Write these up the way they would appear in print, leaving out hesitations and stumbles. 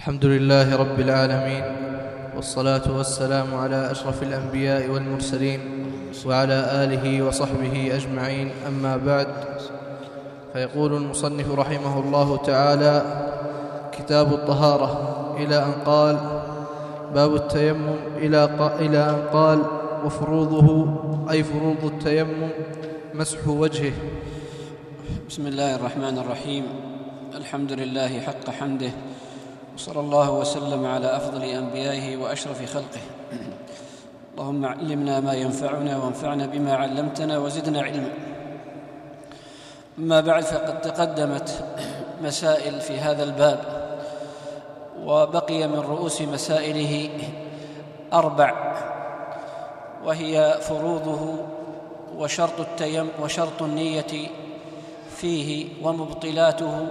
الحمد لله رب العالمين، والصلاة والسلام على أشرف الأنبياء والمرسلين وعلى آله وصحبه أجمعين. أما بعد، فيقول المصنف رحمه الله تعالى: كتاب الطهارة، إلى أن قال: باب التيمم، إلى أن قال: وفروضه، أي فروض التيمم، مسح وجهه. بسم الله الرحمن الرحيم. الحمد لله حق حمده، وصلى الله وسلم على أفضل أنبيائه وأشرف خلقه. اللهم علمنا ما ينفعنا وانفعنا بما علمتنا وزدنا علما. أما بعد، فقد تقدمت مسائل في هذا الباب، وبقي من رؤوس مسائله 4، وهي فروضه وشرط النية فيه ومبطلاته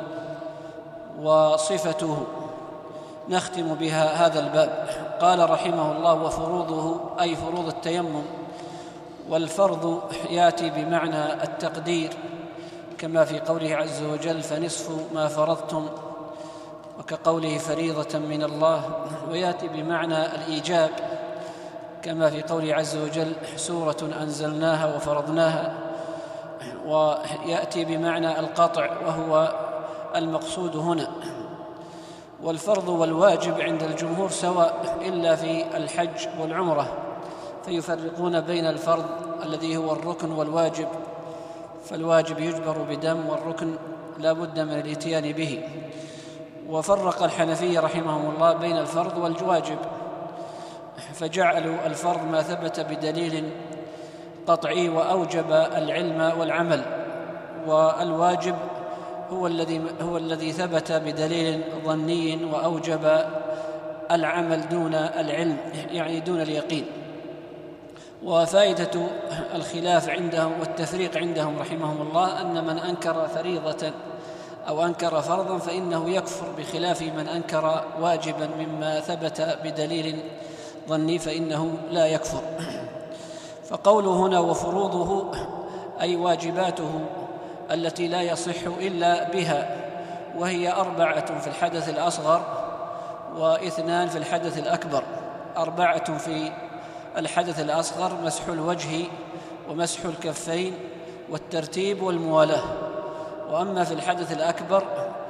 وصفته. نختم بها هذا الباب. قال رحمه الله: وفروضه، أي فروض التيمم. والفرض يأتي بمعنى التقدير، كما في قوله عز وجل: فنصف ما فرضتم، وكقوله فريضة من الله. ويأتي بمعنى الإيجاب، كما في قوله عز وجل: سورة أنزلناها وفرضناها. ويأتي بمعنى القطع، وهو المقصود هنا. والفرض والواجب عند الجمهور سواء، إلا في الحج والعمرة، فيفرقون بين الفرض الذي هو الركن والواجب، فالواجب يجبر بدم، والركن لا بد من الاتيان به. وفرق الحنفية رحمهم الله بين الفرض والواجب، فجعلوا الفرض ما ثبت بدليل قطعي وأوجب العلم والعمل، والواجب هو الذي ثبت بدليل ظني وأوجب العمل دون العلم، يعني دون اليقين. وفائدة الخلاف عندهم والتفريق عندهم رحمهم الله أن من أنكر فريضة أو أنكر فرضا فإنه يكفر، بخلاف من أنكر واجبا مما ثبت بدليل ظني فإنه لا يكفر. فقوله هنا: وفروضه، أي واجباته التي لا يصح إلا بها، وهي 4 في الحدث الأصغر و2 في الحدث الأكبر. 4 في الحدث الأصغر: مسح الوجه ومسح الكفين والترتيب والموالاة. وأما في الحدث الأكبر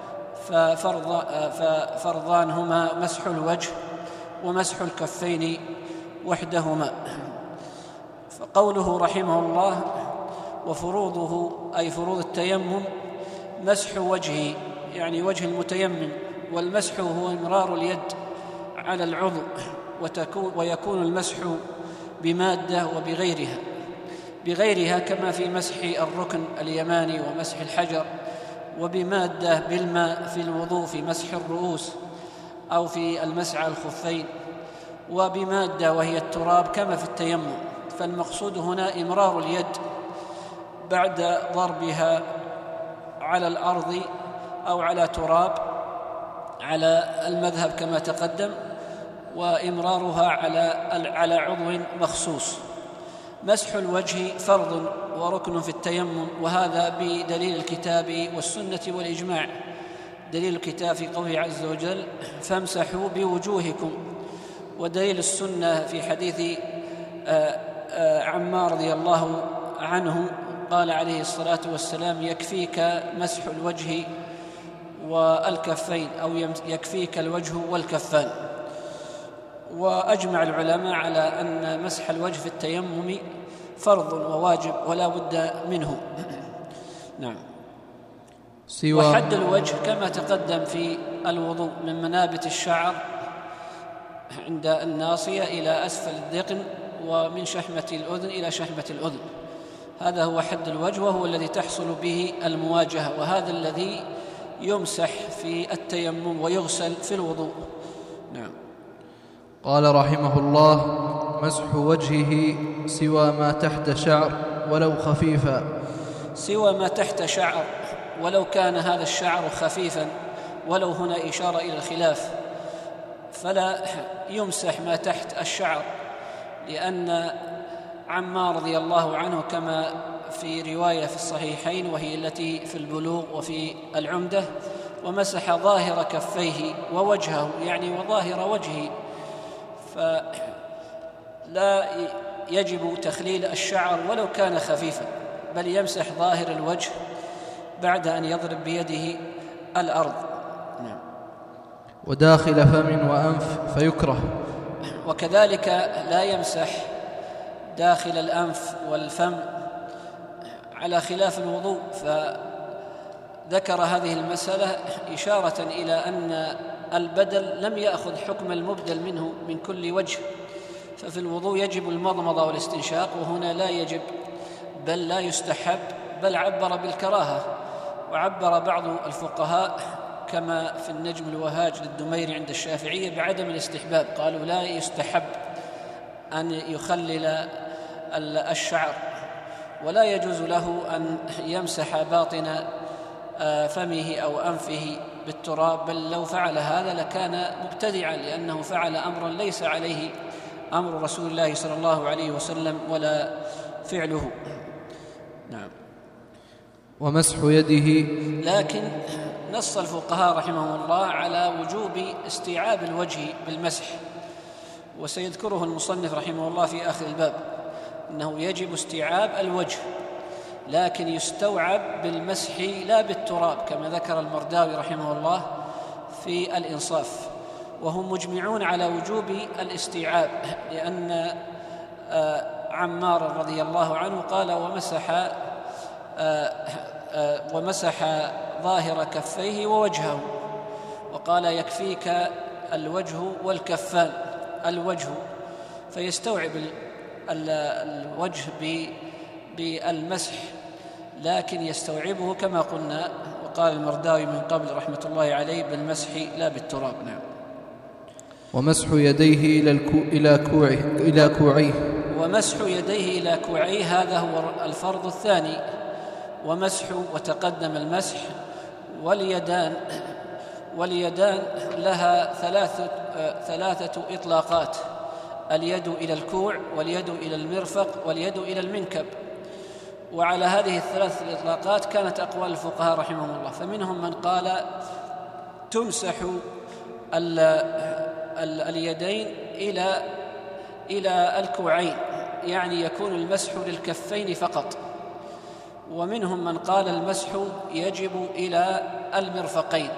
ففرضان هما: مسح الوجه ومسح الكفين وحدهما. فقوله رحمه الله: وفروضه، أي فروض التيمم، مسح وجهه، يعني وجه المتيمم. والمسح هو إمرار اليد على العضو، ويكون المسح بمادة وبغيرها كما في مسح الركن اليماني ومسح الحجر، وبمادة بالماء في الوضوء في مسح الرؤوس أو في المسح على الخفين، وبمادة وهي التراب كما في التيمم. فالمقصود هنا إمرار اليد بعد ضربها على الأرض أو على تراب، على المذهب كما تقدم، وإمرارها على عضو مخصوص. مسح الوجه فرض وركن في التيمم، وهذا بدليل الكتاب والسنة والإجماع. دليل الكتاب في قوله عز وجل: فامسحوا بوجوهكم. ودليل السنة في حديث عمار رضي الله عنه، قال عليه الصلاة والسلام: يكفيك مسح الوجه والكفين، أو يكفيك الوجه والكفان. وأجمع العلماء على أن مسح الوجه في التيمم فرض وواجب ولا بد منه. نعم. وحد الوجه كما تقدم في الوضوء: من منابت الشعر عند الناصية إلى أسفل الذقن، ومن شحمة الأذن إلى شحمة الأذن. هذا هو حد الوجه، وهو الذي تحصل به المواجهة، وهذا الذي يمسح في التيمم ويغسل في الوضوء. نعم. قال رحمه الله: مسح وجهه سوى ما تحت شعر ولو خفيفا. سوى ما تحت شعر، ولو كان هذا الشعر خفيفا، ولو هنا إشارة إلى الخلاف، فلا يمسح ما تحت الشعر، لأن عمار رضي الله عنه كما في رواية في الصحيحين وهي التي في البلوغ وفي العمدة، ومسح ظاهر كفيه ووجهه، يعني وظاهر وجهه، فلا يجب تخليل الشعر ولو كان خفيفا، بل يمسح ظاهر الوجه بعد أن يضرب بيده الأرض. نعم. وداخل فم وأنف فيكره. وكذلك لا يمسح داخل الأنف والفم على خلاف الوضوء، فذكر هذه المسألة إشارة إلى أن البدل لم يأخذ حكم المبدل منه من كل وجه، ففي الوضوء يجب المضمضة والاستنشاق، وهنا لا يجب بل لا يستحب، بل عبر بالكراهة. وعبر بعض الفقهاء كما في النجم الوهاج للدميري عند الشافعية بعدم الاستحباب، قالوا لا يستحب أن يخلل الشعر، ولا يجوز له أن يمسح باطن فمه أو أنفه بالتراب، بل لو فعل هذا لكان مبتدعا، لأنه فعل أمرا ليس عليه أمر رسول الله صلى الله عليه وسلم ولا فعله. نعم. ومسح يده. لكن نص الفقهاء رحمهم الله على وجوب استيعاب الوجه بالمسح، وسيذكره المصنف رحمه الله في آخر الباب أنه يجب استيعاب الوجه، لكن يستوعب بالمسح لا بالتراب، كما ذكر المرداوي رحمه الله في الإنصاف. وهم مجمعون على وجوب الاستيعاب، لأن عمار رضي الله عنه قال ومسح ظاهر كفيه ووجهه، وقال يكفيك الوجه والكفان، الوجه، فيستوعب الوجه بالمسح، لكن يستوعبه كما قلنا، وقال المرداوي من قبل رحمة الله عليه بالمسح لا بالتراب. نعم. ومسح يديه إلى كوعيه. ومسح يديه إلى كوعيه هذا هو الفرض الثاني. وتقدم المسح. واليدان لها ثلاثة إطلاقات: اليد إلى الكوع، واليد إلى المرفق، واليد إلى المنكب. وعلى هذه الثلاث الإطلاقات كانت أقوال الفقهاء رحمهم الله، فمنهم من قال تمسح اليدين إلى الكوعين، يعني يكون المسح للكفين فقط. ومنهم من قال المسح يجب إلى المرفقين.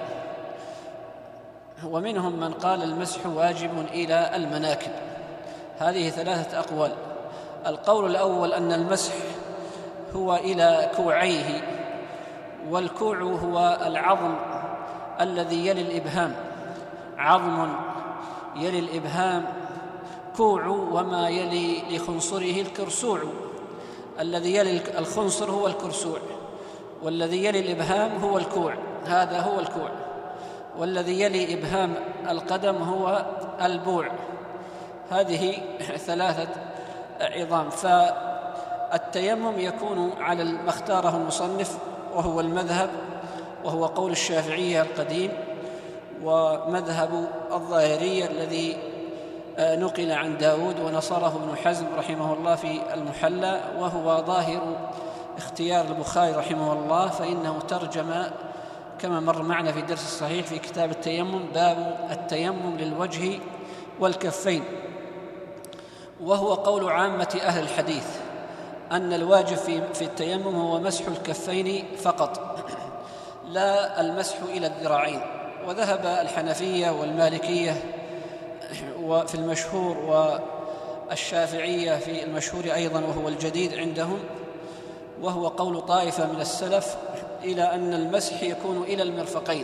ومنهم من قال المسح واجب إلى المناكب. هذه ثلاثة أقوال. القول الأول أن المسح هو إلى كوعيه، والكوع هو العظم الذي يلي الإبهام، عظم يلي الإبهام كوع، وما يلي لخنصره الكرسوع. الذي يلي الخنصر هو الكرسوع، والذي يلي الإبهام هو الكوع، هذا هو الكوع. والذي يلي إبهام القدم هو البوع. هذه ثلاثة عظام. فالتيمم يكون على ما اختاره المصنف، وهو المذهب، وهو قول الشافعية القديم، ومذهب الظاهرية الذي نقل عن داود ونصره ابن حزم رحمه الله في المحلى، وهو ظاهر اختيار البخاري رحمه الله، فإنه ترجم كما مر معنا في الدرس الصحيح في كتاب التيمم باب التيمم للوجه والكفين. وهو قول عامة أهل الحديث أن الواجب في التيمم هو مسح الكفين فقط، لا المسح إلى الذراعين. وذهب الحنفية والمالكية وفي المشهور، والشافعية في المشهور أيضا وهو الجديد عندهم، وهو قول طائفة من السلف، إلى أن المسح يكون إلى المرفقين.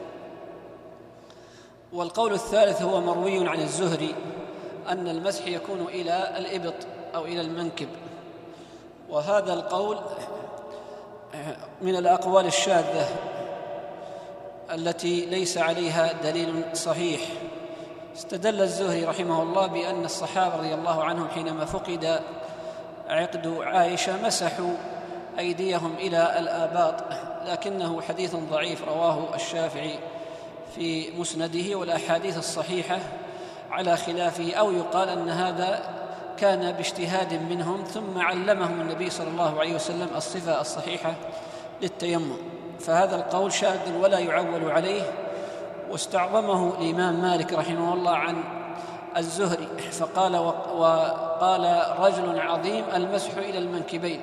والقول الثالث هو مروي عن الزهري أن المسح يكون إلى الإبط أو إلى المنكب. وهذا القول من الأقوال الشاذة التي ليس عليها دليل صحيح. استدل الزهري رحمه الله بأن الصحابة رضي الله عنهم حينما فقد عقد عائشة مسحوا أيديهم إلى الآباط، لكنه حديث ضعيف رواه الشافعي في مسنده، والأحاديث الصحيحة على خلافه، أو يقال أن هذا كان باجتهاد منهم، ثم علمهم النبي صلى الله عليه وسلم الصفة الصحيحة للتيمم. فهذا القول شاذ ولا يعول عليه، واستعظمه الإمام مالك رحمه الله عن الزهري فقال وقال رجل عظيم المسح إلى المنكبين،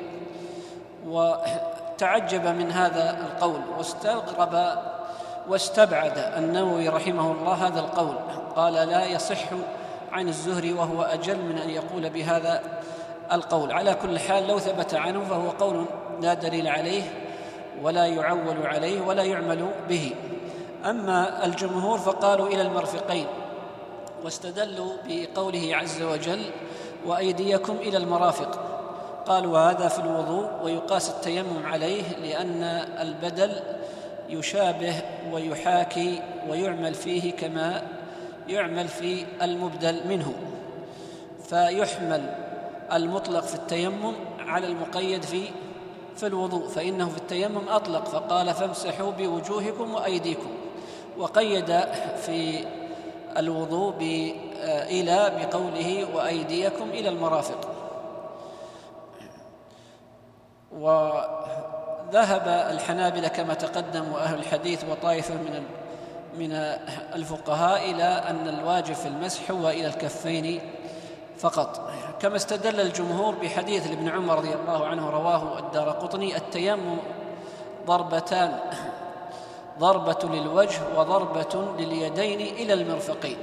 وتعجب من هذا القول واستغرب واستبعد النووي رحمه الله هذا القول، قال لا يصح عن الزهري وهو أجل من أن يقول بهذا القول. على كل حال لو ثبت عنه فهو قول لا دليل عليه ولا يعول عليه ولا يعمل به. أما الجمهور فقالوا إلى المرفقين، واستدلوا بقوله عز وجل وأيديكم إلى المرافق، قالوا هذا في الوضوء ويقاس التيمم عليه لأن البدل يشابه ويحاكي ويعمل فيه كما يعمل في المبدل منه، فيحمل المطلق في التيمم على المقيد في الوضوء، فإنه في التيمم أطلق فقال فامسحوا بوجوهكم وأيديكم، وقيد في الوضوء إلى بقوله وأيديكم إلى المرافق. وذهب الحنابلة كما تقدم وأهل الحديث وطائفة من الفقهاء إلى أن الواجب في المسح هو إلى الكفين فقط، كما استدل الجمهور بحديث ابن عمر رضي الله عنه رواه الدارقطني التيمم ضربتان، ضربة للوجه وضربة لليدين إلى المرفقين،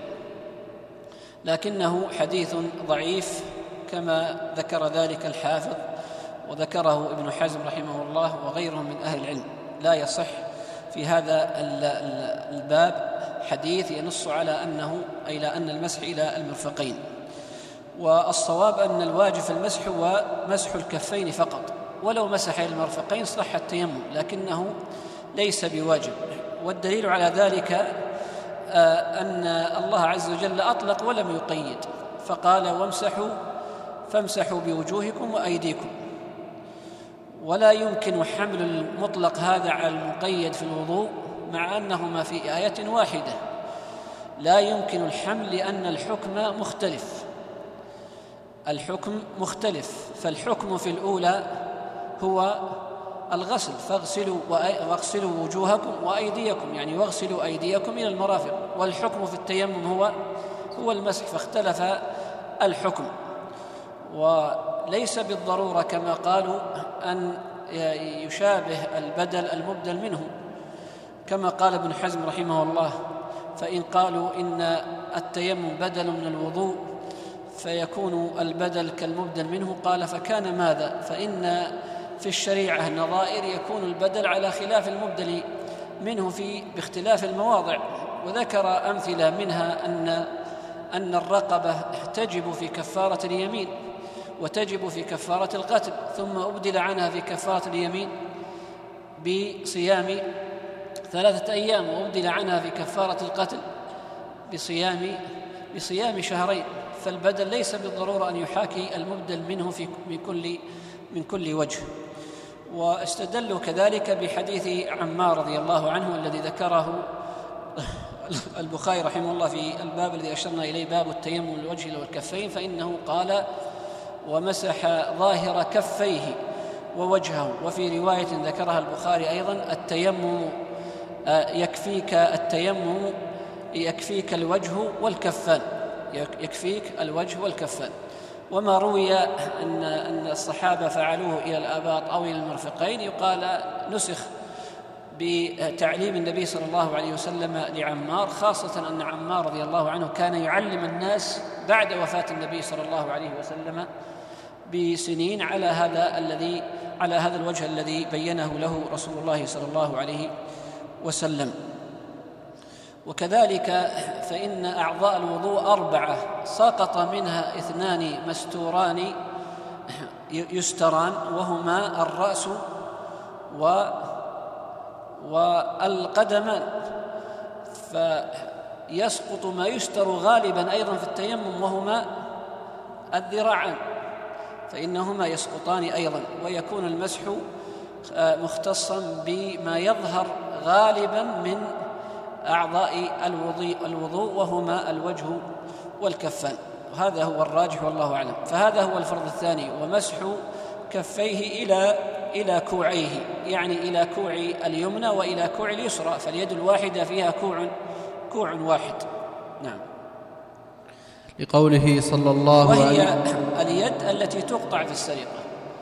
لكنه حديث ضعيف كما ذكر ذلك الحافظ وذكره ابن حزم رحمه الله وغيره من أهل العلم. لا يصح في هذا الباب حديث ينص على أن المسح إلى المرفقين، والصواب أن الواجب في المسح هو مسح الكفين فقط، ولو مسح إلى المرفقين صح التيمم لكنه ليس بواجب. والدليل على ذلك أن الله عز وجل أطلق ولم يقيد، فقال فامسحوا بوجوهكم وأيديكم، ولا يمكن حمل المطلق هذا على المقيد في الوضوء مع أنهما في آية واحدة، لا يمكن الحمل لأن الحكم مختلف، فالحكم في الأولى هو الغسل واغسلوا وجوهكم وأيديكم، يعني واغسلوا أيديكم إلى المرافق، والحكم في التيمم هو المسح، فاختلف الحكم. وليس بالضرورة كما قالوا أن يشابه البدل المبدل منه، كما قال ابن حزم رحمه الله، فإن قالوا إن التيمم بدل من الوضوء فيكون البدل كالمبدل منه، قال فكان ماذا؟ فإن في الشريعة نظائر يكون البدل على خلاف المبدل منه باختلاف المواضع، وذكر أمثلة منها أن الرقبة تجب في كفارة اليمين وتجب في كفارة القتل، ثم أبدل عنها في كفارة اليمين بصيام 3 أيام، وأبدل عنها في كفارة القتل بصيام شهرين، فالبدل ليس بالضرورة أن يحاكي المبدل منه من كل وجه. واستدلوا كذلك بحديث عمار رضي الله عنه الذي ذكره البخاري رحمه الله في الباب الذي أشرنا إليه، باب التيمم للوجه والكفين، فإنه قال ومسح ظاهر كفيه ووجهه. وفي رواية ذكرها البخاري أيضا التيمم يكفيك الوجه والكفان، يكفيك الوجه والكفان. وما روي أن الصحابة فعلوه إلى الآباط أو إلى المرفقين يقال نسخ بتعليم النبي صلى الله عليه وسلم لعمار، خاصة أن عمار رضي الله عنه كان يعلم الناس بعد وفاة النبي صلى الله عليه وسلم بسنين على هذا الوجه الذي بينه له رسول الله صلى الله عليه وسلم. وكذلك فإن أعضاء الوضوء 4 سقط منها 2 مستوران يستران، وهما الرأس والقدمان، فيسقط ما يستر غالبا أيضا في التيمم وهما الذراعان، فإنهما يسقطان أيضا، ويكون المسح مختصا بما يظهر غالبا من أعضاء الوضوء وهما الوجه والكفان، وهذا هو الراجح والله أعلم. فهذا هو الفرض الثاني، ومسح كفيه إلى إلى كوعيه، يعني إلى كوع اليمنى وإلى كوع اليسرى، فاليد الواحدة فيها كوع واحد. نعم. لقوله صلى الله عليه وسلم، وهي اليد التي تقطع في السرقة.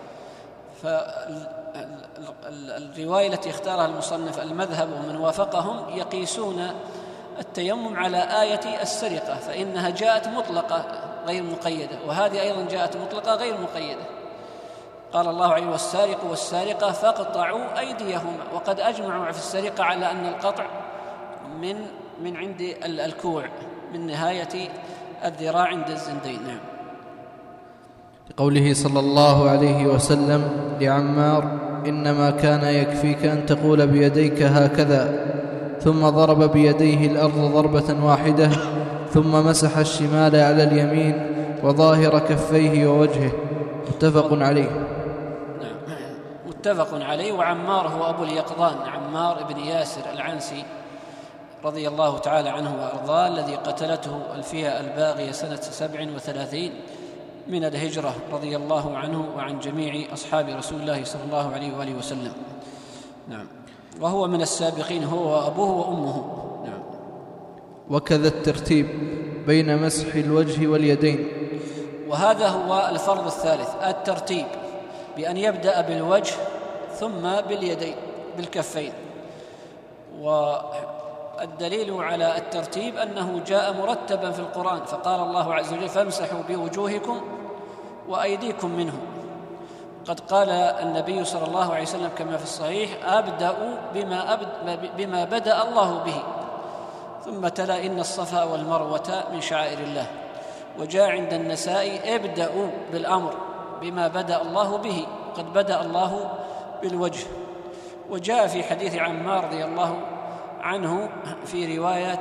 فالرواية التي اختارها المصنف المذهب ومن وافقهم يقيسون التيمم على آية السرقة، فإنها جاءت مطلقة غير مقيدة، وهذه أيضا جاءت مطلقة غير مقيدة. قال الله عليه: والسارق والسارقة فاقطعوا أيديهما، وقد أجمعوا في السرقة على أن القطع من عند الكوع، من نهاية الذراع عند الزندين. نعم. لقوله صلى الله عليه وسلم لعمار: إنما كان يكفيك أن تقول بيديك هكذا، ثم ضرب بيديه الأرض ضربة واحدة، ثم مسح الشمال على اليمين وظاهر كفيه ووجهه. متفق عليه. نعم، متفق عليه. وعمار هو أبو اليقظان، عمار بن ياسر العنسي رضي الله تعالى عنه وأرضاه، الذي قتلته الفئة الباغية سنة 37 من الهجرة، رضي الله عنه وعن جميع أصحاب رسول الله صلى الله عليه وآله وسلم. نعم. وهو من السابقين، هو وأبوه وأمه. نعم. وكذا الترتيب بين مسح الوجه واليدين. وهذا هو الفرض الثالث، الترتيب، بأن يبدأ بالوجه ثم باليدين بالكفين. والدليل على الترتيب أنه جاء مرتبا في القرآن، فقال الله عز وجل: فامسحوا بوجوهكم وأيديكم منه. قد قال النبي صلى الله عليه وسلم كما في الصحيح: أبدأ بما بدأ الله به، ثم تلا: إن الصفا والمروة من شعائر الله. وجاء عند النسائي: ابدأوا بالأمر بما بدأ الله به، قد بدأ الله بالوجه. وجاء في حديث عمار رضي الله عنه في روايات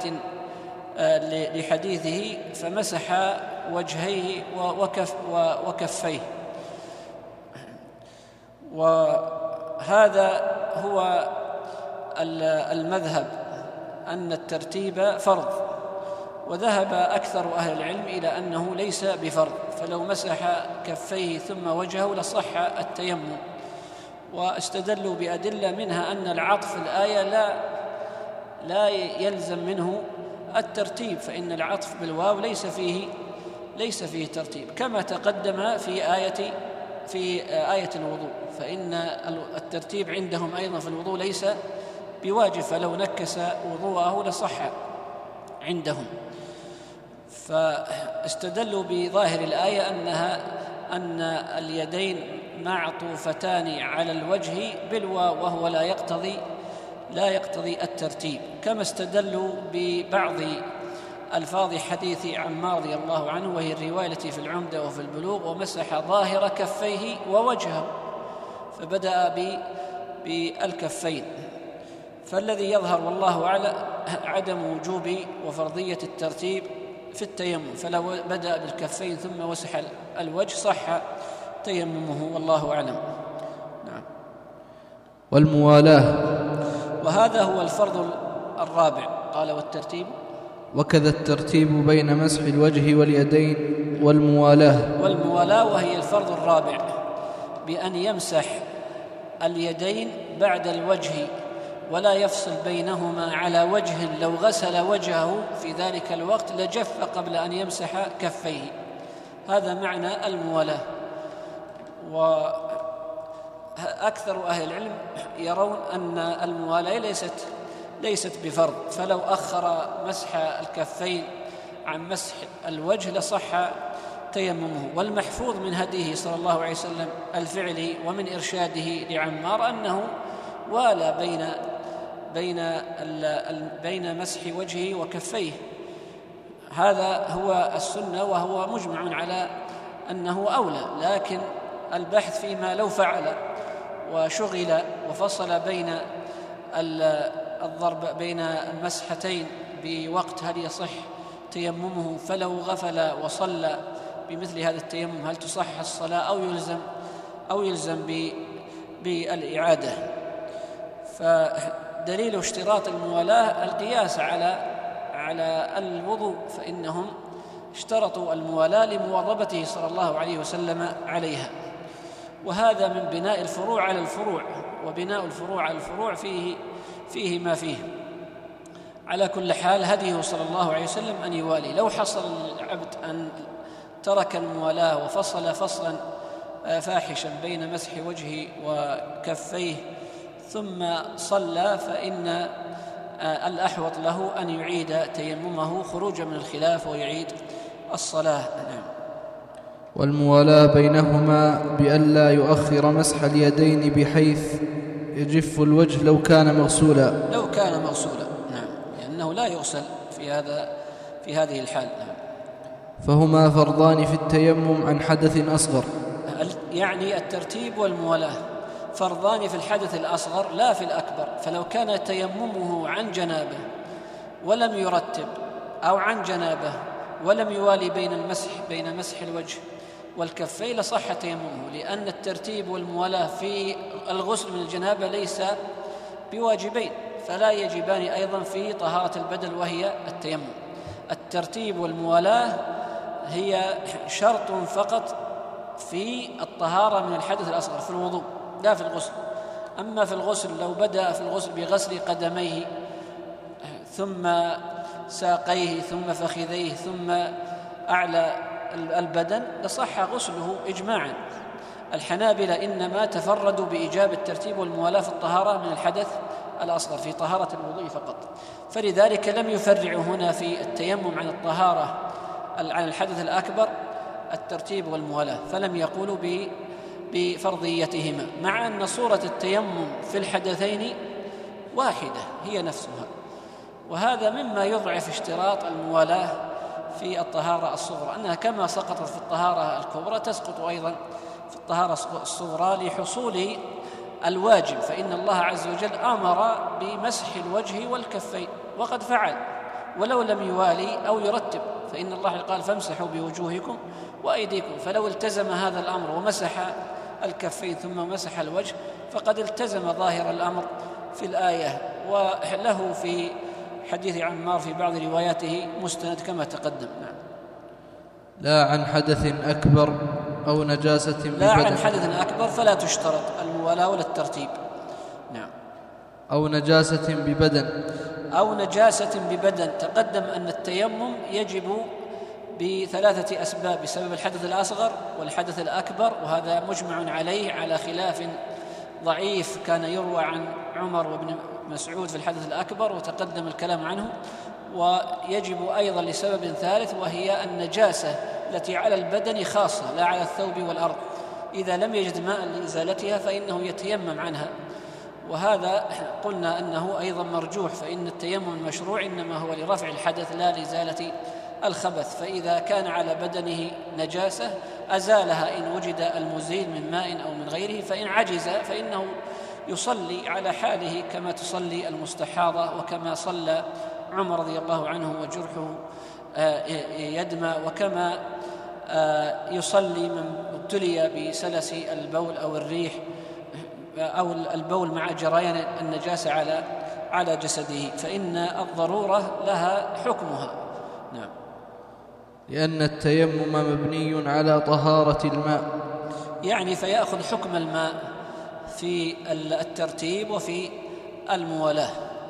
لحديثه: فمسح وجهيه وكفيه. وهذا هو المذهب، أن الترتيب فرض. وذهب أكثر أهل العلم إلى أنه ليس بفرض، فلو مسح كفيه ثم وجهه لصح التيمم. واستدلوا بأدلة منها أن العطف الآية لا يلزم منه الترتيب، فإن العطف بالواو ليس فيه ترتيب، كما تقدم في آية الوضوء، فإن الترتيب عندهم أيضا في الوضوء ليس بواجب، فلو نكس وضوءه لصح عندهم. فاستدلوا بظاهر الآية أن اليدين معطوفتان على الوجه بالواو، وهو لا يقتضي الترتيب، كما استدلوا ببعض ألفاظ حديث عمار رضي الله عنه، وهي الرواية التي في العمدة وفي البلوغ: ومسح ظاهر كفيه ووجهه، فبدأ بالكفين. فالذي يظهر والله أعلم عدم وجوب وفرضية الترتيب في التيمم، فلو بدأ بالكفين ثم مسح الوجه صح تيممه، والله أعلم. نعم. والموالاة، وهذا هو الفرض الرابع. قال: والترتيب، وكذا الترتيب بين مسح الوجه واليدين والموالاة، وهي الفرض الرابع، بأن يمسح اليدين بعد الوجه ولا يفصل بينهما على وجه. لو غسل وجهه في ذلك الوقت لجف قبل أن يمسح كفيه. هذا معنى الموالاة. وأكثر أهل العلم يرون أن الموالاة ليست بفرض، فلو أخر مسح الكفين عن مسح الوجه لصح تيممه. والمحفوظ من هديه صلى الله عليه وسلم الفعلي ومن إرشاده لعمار أنه والى بين مسح وجهه وكفيه. هذا هو السنة، وهو مجمع على أنه أولى، لكن البحث فيما لو فعل وشغل وفصل بين الضرب بين المسحتين بوقت هل يصح تيممه، فلو غفل وصلى بمثل هذا التيمم هل تصح الصلاة أو يلزم بالإعادة. فدليل اشتراط الموالاة القياس على الوضوء، فإنهم اشترطوا الموالاة لمواظبته صلى الله عليه وسلم عليها. وهذا من بناء الفروع على الفروع، وبناء الفروع على الفروع فيه ما فيه. على كل حال هديه صلى الله عليه وسلم أن يوالي. لو حصل العبد أن ترك الموالاة وفصل فصلا فاحشا بين مسح وجهه وكفيه ثم صلى، فإن الأحوط له أن يعيد تيممه خروجا من الخلاف ويعيد الصلاة. والموالاة بينهما بألا يؤخر مسح اليدين بحيث يجف الوجه لو كان مغسولا. نعم، لأنه لا يغسل في هذه الحال. نعم. فهما فرضان في التيمم عن حدث أصغر، يعني الترتيب والموالاة فرضان في الحدث الأصغر لا في الأكبر. فلو كان تيممه عن جنابه ولم يرتب، أو عن جنابه ولم يوالي بين مسح الوجه والكفين، لصح تيممه، لأن الترتيب والموالاة في الغسل من الجنابة ليس بواجبين، فلا يجبان أيضا في طهارة البدن وهي التيمم. الترتيب والموالاة هي شرط فقط في الطهارة من الحدث الأصغر في الوضوء لا في الغسل. أما في الغسل لو بدأ في الغسل بغسل قدميه ثم ساقيه ثم فخذيه ثم أعلى البدن لصح غسله إجماعا. الحنابلة إنما تفردوا بإيجاب الترتيب والموالاة في الطهارة من الحدث الأصغر في طهارة الوضوء فقط، فلذلك لم يفرعوا هنا في التيمم عن الطهارة عن الحدث الأكبر الترتيب والموالاة، فلم يقولوا بفرضيتهما، مع أن صورة التيمم في الحدثين واحدة هي نفسها. وهذا مما يضعف اشتراط الموالاة في الطهارة الصغرى، أنها كما سقطت في الطهارة الكبرى تسقط أيضا في الطهارة الصغرى لحصول الواجب، فإن الله عز وجل أمر بمسح الوجه والكفين وقد فعل ولو لم يوالي أو يرتب، فإن الله قال فامسحوا بوجوهكم وأيديكم، فلو التزم هذا الأمر ومسح الكفين ثم مسح الوجه فقد التزم ظاهر الأمر في الآية، وله في حديث عمار في بعض رواياته مستند كما تقدم. نعم. لا عن حدث أكبر أو نجاسة ببدن. لا عن حدث أكبر فلا تشترط الموالاة ولا الترتيب. نعم. أو نجاسة ببدن. تقدم أن التيمم يجب بثلاثة أسباب: بسبب الحدث الأصغر والحدث الأكبر، وهذا مجمع عليه على خلاف ضعيف كان يروى عن عمر وابن مسعود في الحدث الأكبر وتقدم الكلام عنه. ويجب أيضا لسبب ثالث، وهي النجاسة التي على البدن خاصة لا على الثوب والأرض، إذا لم يجد ماء لإزالتها فإنه يتيمم عنها، وهذا قلنا أنه أيضا مرجوح، فإن التيمم المشروع إنما هو لرفع الحدث لا لإزالة الخبث، فإذا كان على بدنه نجاسة أزالها إن وجد المزيل من ماء أو من غيره، فإن عجز فإنه يصلي على حاله كما تصلي المستحاضة، وكما صلى عمر رضي الله عنه وجرحه يدمى، وكما يصلي من ابتلي بسلس البول أو الريح أو البول مع جريان النجاسة على جسده، فإن الضرورة لها حكمها. نعم. لأن التيمم مبني على طهارة الماء، يعني فيأخذ حكم الماء في الترتيب وفي الموالاة،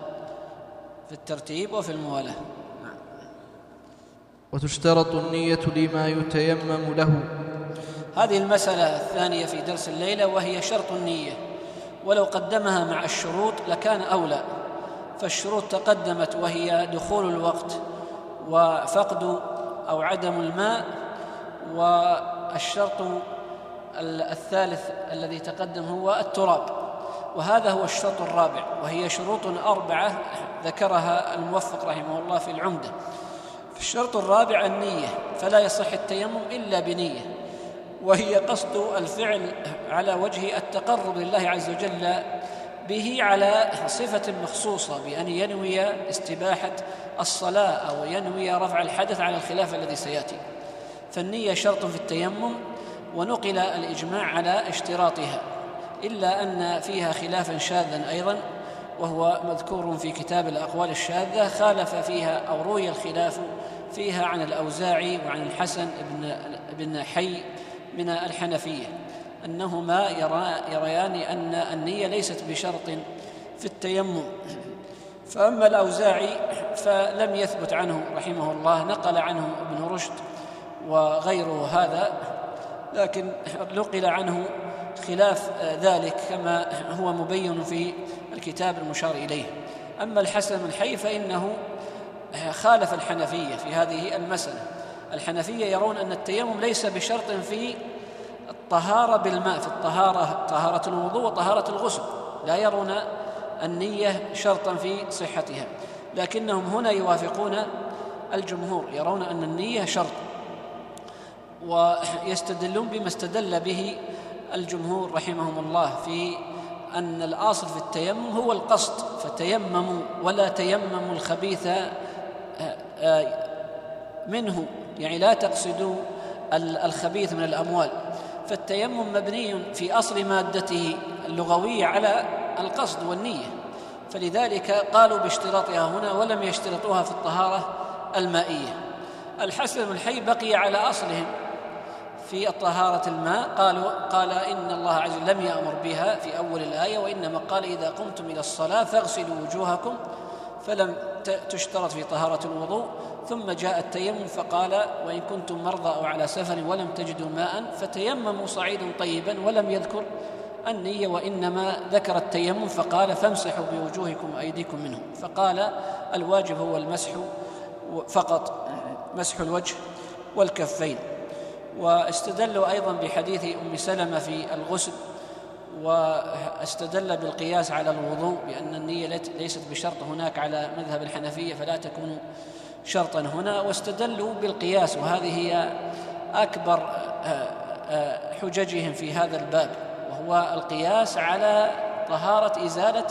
نعم. وتشترط النية لما يتيمم له. هذه المسألة الثانية في درس الليلة، وهي شرط النية، ولو قدمها مع الشروط لكان أولى، فالشروط تقدمت وهي دخول الوقت وفقد أو عدم الماء، والشرط الثالث الذي تقدم هو التراب، وهذا هو الشرط الرابع، وهي شروط 4 ذكرها الموفق رحمه الله في العمدة. في الشرط الرابع النية، فلا يصح التيمم إلا بنية، وهي قصد الفعل على وجه التقرب لله عز وجل به على صفة مخصوصة، بأن ينوي استباحة الصلاة أو ينوي رفع الحدث على الخلاف الذي سيأتي. فالنية شرط في التيمم، ونقل الإجماع على اشتراطها، إلا أن فيها خلافا شاذا أيضا، وهو مذكور في كتاب الأقوال الشاذة، خالف فيها أو روي الخلاف فيها عن الأوزاعي وعن الحسن بن حي من الحنفية، أنهما يريان أن النية ليست بشرط في التيمم. فأما الأوزاعي فلم يثبت عنه رحمه الله، نقل عنه ابن رشد وغيره هذا، لكن نقل عنه خلاف ذلك كما هو مبين في الكتاب المشار إليه. أما الحسن بن حي فإنه خالف الحنفية في هذه المسألة. الحنفية يرون أن التيمم ليس بشرط في الطهارة بالماء، في طهارة الوضوء وطهارة الغسل، لا يرون النية شرطا في صحتها، لكنهم هنا يوافقون الجمهور، يرون أن النية شرط، ويستدلون بما استدل به الجمهور رحمهم الله في أن الأصل في التيمم هو القصد، فتيمموا ولا تيمموا الخبيث منه، يعني لا تقصدوا الخبيث من الأموال. فالتيمم مبني في أصل مادته اللغوية على القصد والنية، فلذلك قالوا باشتراطها هنا ولم يشترطوها في الطهارة المائية. الحسن بن حي بقي على أصلهم في الطهارة الماء، قال إن الله عز وجل لم يأمر بها في أول الآية، وإنما قال إذا قمتم إلى الصلاة فاغسلوا وجوهكم، فلم تشترط في طهارة الوضوء. ثم جاء التيمم فقال وإن كنتم مرضى أو على سفر ولم تجدوا ماء فتيمموا صعيدا طيبا، ولم يذكر النية وإنما ذكر التيمم فقال فامسحوا بوجوهكم وأيديكم منه، فقال الواجب هو المسح فقط، مسح الوجه والكفين. واستدلوا أيضا بحديث أم سلمة في الغسل، واستدل بالقياس على الوضوء بأن النية ليست بشرط هناك على مذهب الحنفية فلا تكون شرطا هنا، واستدلوا بالقياس، وهذه هي أكبر حججهم في هذا الباب، وهو القياس على طهارة إزالة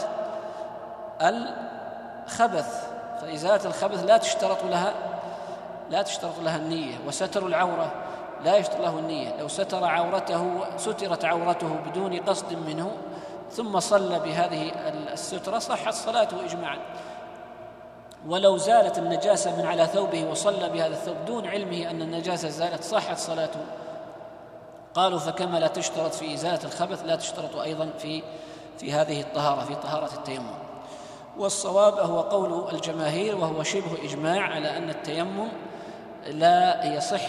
الخبث. فإزالة الخبث لا تشترط لها النية، وستر العورة لا يشترط له النية. لو سترت عورته بدون قصد منه ثم صلى بهذه السترة صحت صلاته إجماعا. ولو زالت النجاسة من على ثوبه وصلى بهذا الثوب دون علمه أن النجاسة زالت صحت صلاته. قالوا فكما لا تشترط في إزالة الخبث لا تشترط أيضا في هذه الطهارة، في طهارة التيمم. والصواب هو قول الجماهير، وهو شبه إجماع على أن التيمم لا يصح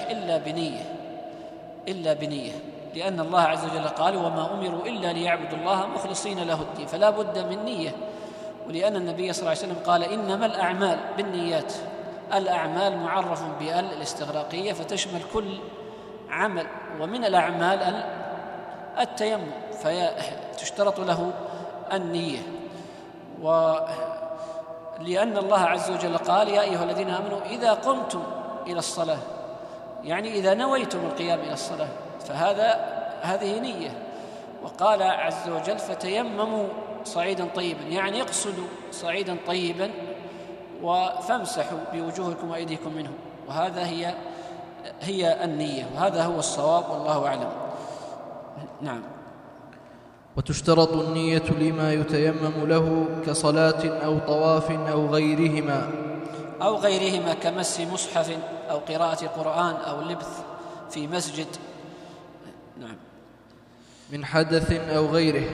إلا بنية، لأن الله عز وجل قال وما أمروا إلا ليعبدوا الله مخلصين له الدين، فلا بد من نية. ولأن النبي صلى الله عليه وسلم قال إنما الأعمال بالنيات، الأعمال معرف بال الاستغراقية فتشمل كل عمل، ومن الأعمال التيمم فتشترط له النية. ولأن الله عز وجل قال يا أيها الذين آمنوا إذا قمتم إلى الصلاة، يعني إذا نويتم القيام إلى الصلاة، هذه نية. وقال عز وجل فتيمموا صعيدا طيبا، يعني اقصدوا صعيدا طيبا فامسحوا بوجوهكم وأيديكم منه، وهذا هي النية، وهذا هو الصواب والله أعلم. نعم. وتشترط النية لما يتيمم له كصلاة أو طواف أو غيرهما كمس مصحف أو قراءة قرآن أو لبث في مسجد. نعم. من حدث أو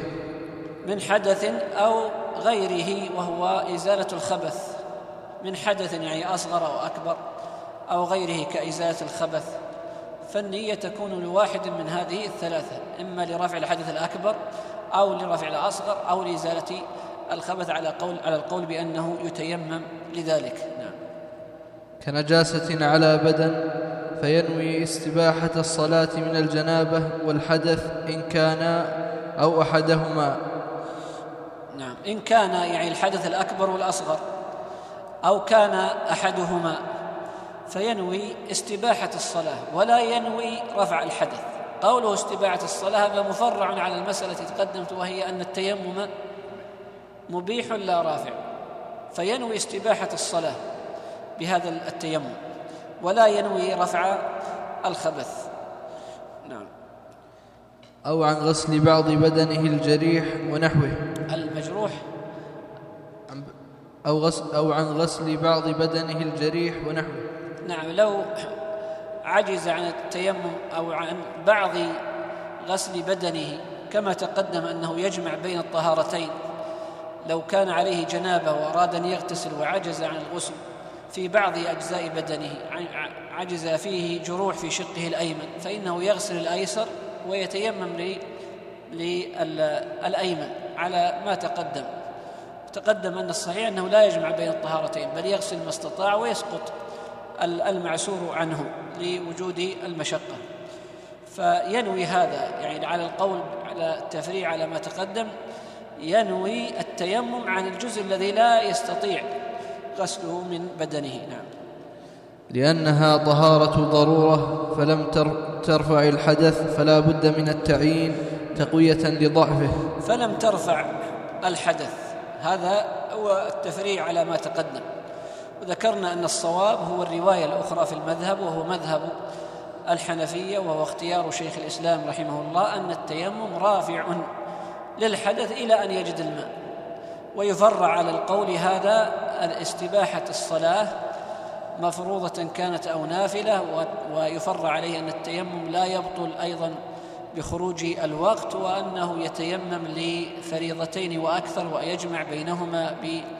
غيره، وهو إزالة الخبث، من حدث يعني أصغر أو أكبر، أو غيره كإزالة الخبث. فالنية تكون لواحد من هذه الثلاثة، إما لرفع الحدث الأكبر أو لرفع الأصغر أو لإزالة الخبث على القول بأنه يتيمم لذلك. نعم. كنجاسة على بدن فينوي استباحة الصلاة من الجنابة والحدث إن كان أو أحدهما. نعم. إن كان يعني الحدث الأكبر والأصغر، أو كان أحدهما، فينوي استباحة الصلاة ولا ينوي رفع الحدث. قوله استباحة الصلاة هذا مفرع على المسألة التي تقدمت، وهي أن التيمم مبيح لا رافع، فينوي استباحة الصلاة بهذا التيمم ولا ينوي رفع الخبث. نعم. أو عن غسل بعض بدنه الجريح ونحوه. المجروح أو عن غسل بعض بدنه الجريح ونحوه. نعم. لو عجز عن التيمم أو عن بعض غسل بدنه، كما تقدم أنه يجمع بين الطهارتين. لو كان عليه جنابة وأراد أن يغتسل وعجز عن الغسل في بعض أجزاء بدنه، عجز فيه جروح في شقه الأيمن، فإنه يغسل الأيسر ويتيمم للأيمن على ما تقدم أن الصحيح أنه لا يجمع بين الطهارتين، بل يغسل ما استطاع ويسقط المعسور عنه لوجود المشقة. فينوي هذا، يعني على القول على التفريع على ما تقدم، ينوي التيمم عن الجزء الذي لا يستطيع غسله من بدنه. نعم. لأنها طهارة ضرورة فلم ترفع الحدث فلا بد من التعيين تقوية لضعفه. فلم ترفع الحدث، هذا هو التفريع على ما تقدم. وذكرنا أن الصواب هو الرواية الأخرى في المذهب، وهو مذهب الحنفية، وهو اختيار شيخ الإسلام رحمه الله، أن التيمم رافع للحدث إلى أن يجد الماء. ويفرع على القول هذا استباحة الصلاة مفروضة كانت أو نافلة، ويفرع عليه أن التيمم لا يبطل أيضا بخروج الوقت، وأنه يتيمم لفريضتين وأكثر ويجمع بينهما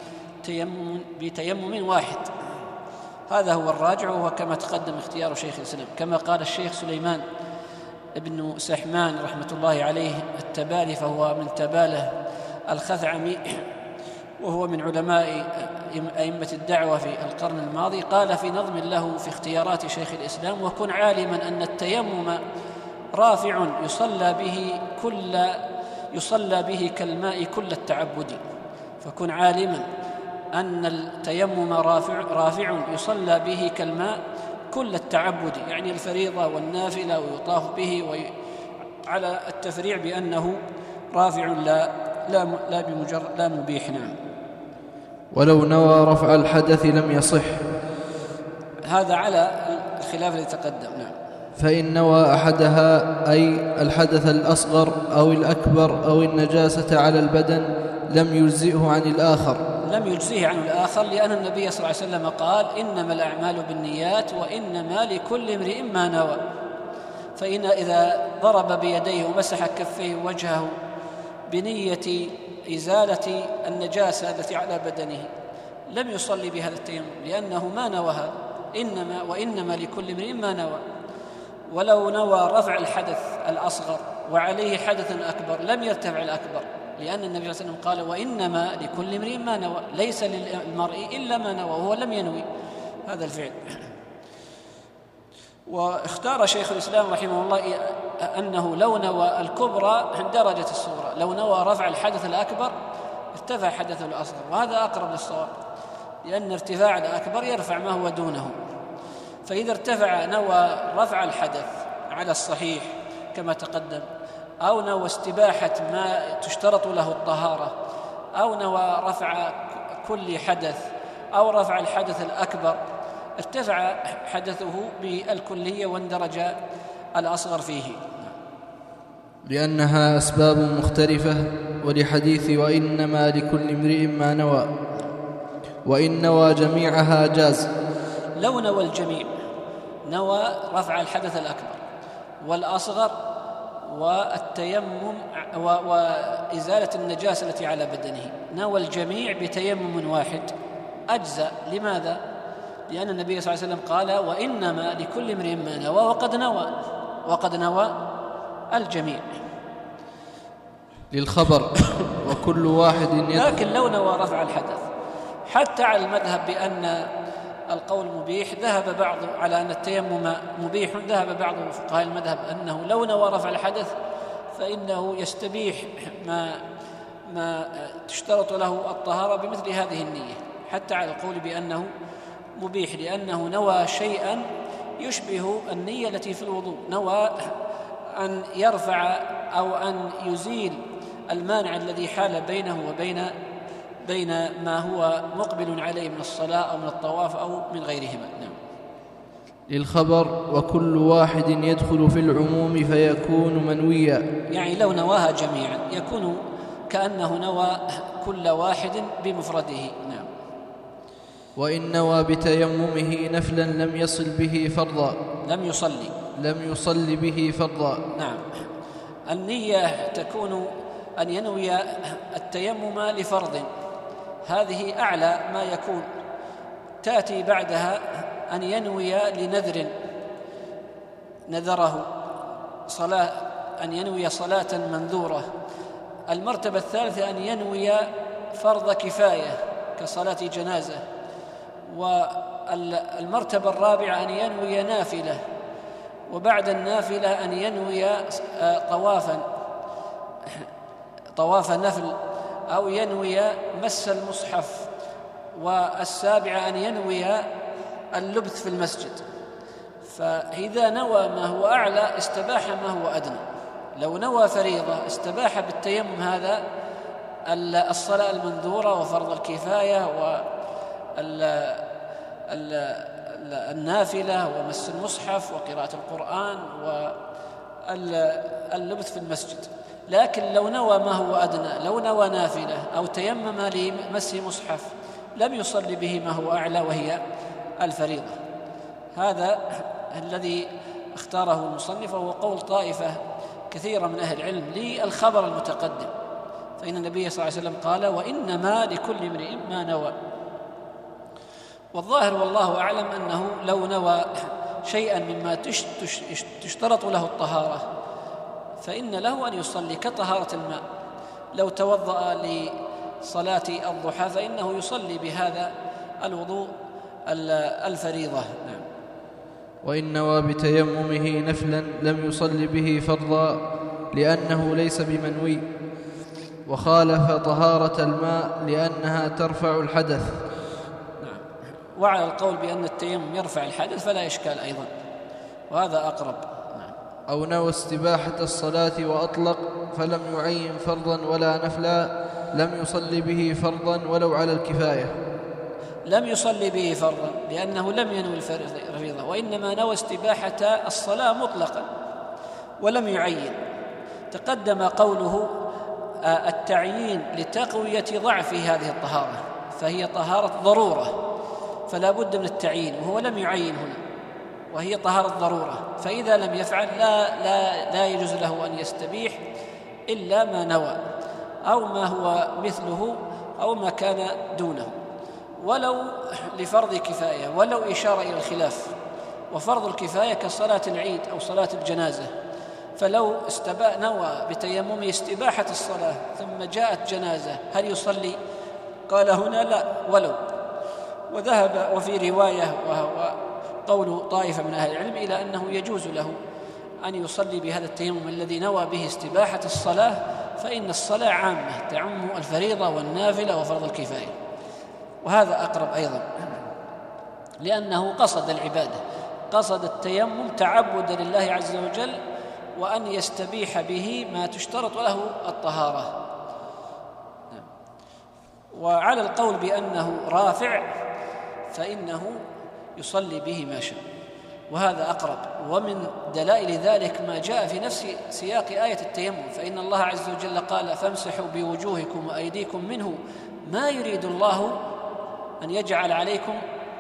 بتيمم واحد. هذا هو الراجع، وهو كما تقدم اختيار شيخ الإسلام، كما قال الشيخ سليمان ابن سحمان رحمة الله عليه التبالي، فهو من تباله الخثعمي، وهو من علماء أئمة الدعوة في القرن الماضي. قال في نظم له في اختيارات شيخ الإسلام: وكن عالما أن التيمم رافع يصلى به كالماء كل التعبد. فكن عالما أن التيمم رافع يصلى به كالماء كل التعبد، يعني الفريضة والنافلة، ويطاف به، على التفريع بأنه رافع لا مبيح. نعم. ولو نوى رفع الحدث لم يصح، هذا على الخلاف الذي تقدم. نعم. فإن نوى أحدها، أي الحدث الأصغر أو الأكبر أو النجاسة على البدن، لم يجزئه عن الآخر، لأن النبي صلى الله عليه وسلم قال: إنما الأعمال بالنيات وإنما لكل امرئ ما نوى. فإن إذا ضرب بيديه ومسح كفيه وجهه بنية إزالة النجاسة التي على بدنه لم يصلي بهذا التيمم، لأنه ما نوى، وإنما لكل امرئ ما نوى. ولو نوى رفع الحدث الأصغر وعليه حدث أكبر لم يرتفع الأكبر، لأن النبي صلى الله عليه وسلم قال: وإنما لكل امرئ ما نوى، ليس للمرء إلا ما نوى، وهو لم ينوي هذا الفعل. واختار شيخ الإسلام رحمه الله أنه لو نوى الكبرى اندرجت الصورة، لو نوى رفع الحدث الأكبر ارتفع حدثه الأصغر، وهذا أقرب للصواب، لأن ارتفاع الأكبر يرفع ما هو دونه. فإذا ارتفع نوى رفع الحدث على الصحيح كما تقدم، أو نوى استباحة ما تشترط له الطهارة، أو نوى رفع كل حدث، أو رفع الحدث الأكبر، ارتفع حدثه بالكلية واندرج الأصغر فيه، لأنها أسباب مختلفة. ولحديث وإنما لكل امرئ ما نوى، وإن نوى جميعها جاز. لو نوى الجميع، نوى رفع الحدث الأكبر والأصغر والتيمم وإزالة النجاسة التي على بدنه، نوى الجميع بتيمم واحد أجزاء. لماذا؟ لأن النبي صلى الله عليه وسلم قال: وإنما لكل امرئ ما نوى، وقد نوى الجميع للخبر وكل واحد لكن لو نوى رفع الحدث، حتى على المذهب بأن القول مبيح، ذهب بعض على أن التيمم مبيح، ذهب بعض فقهاء المذهب أنه لو نوى رفع الحدث فإنه يستبيح ما تشترط له الطهارة بمثل هذه النية، حتى على القول بأنه مبيح، لأنه نوى شيئا يشبه النية التي في الوضوء، نوى أن يرفع أو أن يزيل المانع الذي حال بينه وبين ما هو مقبل عليه من الصلاة أو من الطواف أو من غيرهما. نعم. للخبر وكل واحد يدخل في العموم فيكون منويا، يعني لو نواها جميعا يكون كأنه نوى كل واحد بمفرده. نعم. وإن نوى بتيممه نفلا لم يصل به فرضا، لم يصلي به فرضا. نعم. النية تكون أن ينوي التيمم لفرض، هذه أعلى ما يكون. تأتي بعدها أن ينوي لنذر نذره صلاة، أن ينوي صلاة منذورة. المرتبة الثالثة أن ينوي فرض كفاية كصلاة جنازة. والمرتبة الرابعة أن ينوي نافلة، وبعد النافلة أن ينوي طواف نفل أو ينوي مس المصحف. والسابعة أن ينوي اللبث في المسجد. فإذا نوى ما هو أعلى استباح ما هو أدنى. لو نوى فريضة استباح بالتيمم هذا الصلاة المنذورة وفرض الكفاية والنافلة ومس المصحف وقراءة القرآن واللبث في المسجد. لكن لو نوى ما هو أدنى، لو نوى نافلة أو تيمم لمس مصحف، لم يصلي به ما هو أعلى وهي الفريضة. هذا الذي اختاره المصنف، وهو قول طائفة كثيرة من أهل العلم للخبر المتقدم. فإن النبي صلى الله عليه وسلم قال: وإنما لكل امرئ ما نوى. والظاهر والله أعلم أنه لو نوى شيئا مما تشترط له الطهارة فإن له أن يصلي كطهارة الماء. لو توضأ لصلاة الضحى فإنه يصلي بهذا الوضوء الفريضة. نعم. وإن نوى بتيممه نفلا لم يصل به فرضا لأنه ليس بمنوي، وخالف طهارة الماء لأنها ترفع الحدث. نعم. وعلى القول بأن التيمم يرفع الحدث فلا إشكال أيضا، وهذا أقرب. نعم. أو نوى استباحة الصلاة وأطلق فلم يعين فرضا ولا نفلا لم يصل به فرضا ولو على الكفاية. لم يصلي به فرضا لأنه لم ينوي الفريضة، وإنما نوى استباحة الصلاة مطلقا ولم يعين. تقدم قوله التعيين لتقوية ضعف هذه الطهارة، فهي طهارة ضرورة فلا بد من التعيين، وهو لم يعين هنا، وهي طهارة ضرورة. فإذا لم يفعل لا يجوز له أن يستبيح إلا ما نوى أو ما هو مثله أو ما كان دونه، ولو لفرض كفاية، ولو إشارة إلى الخلاف. وفرض الكفاية كصلاة العيد أو صلاة الجنازة، فلو نوى بتيمم استباحة الصلاة ثم جاءت جنازة هل يصلي؟ قال هنا لا ولو. وذهب وفي رواية وهو قول طائفة من أهل العلم إلى أنه يجوز له أن يصلي بهذا التيمم الذي نوى به استباحة الصلاة، فإن الصلاة عامة تعم الفريضة والنافلة وفرض الكفاية. وهذا أقرب أيضا، لأنه قصد العبادة، قصد التيمم تعبدا لله عز وجل، وأن يستبيح به ما تشترط له الطهارة. وعلى القول بأنه رافع فإنه يصلي به ما شاء، وهذا أقرب. ومن دلائل ذلك ما جاء في نفس سياق آية التيمم، فإن الله عز وجل قال: فامسحوا بوجوهكم وأيديكم منه ما يريد الله أن يجعل عليكم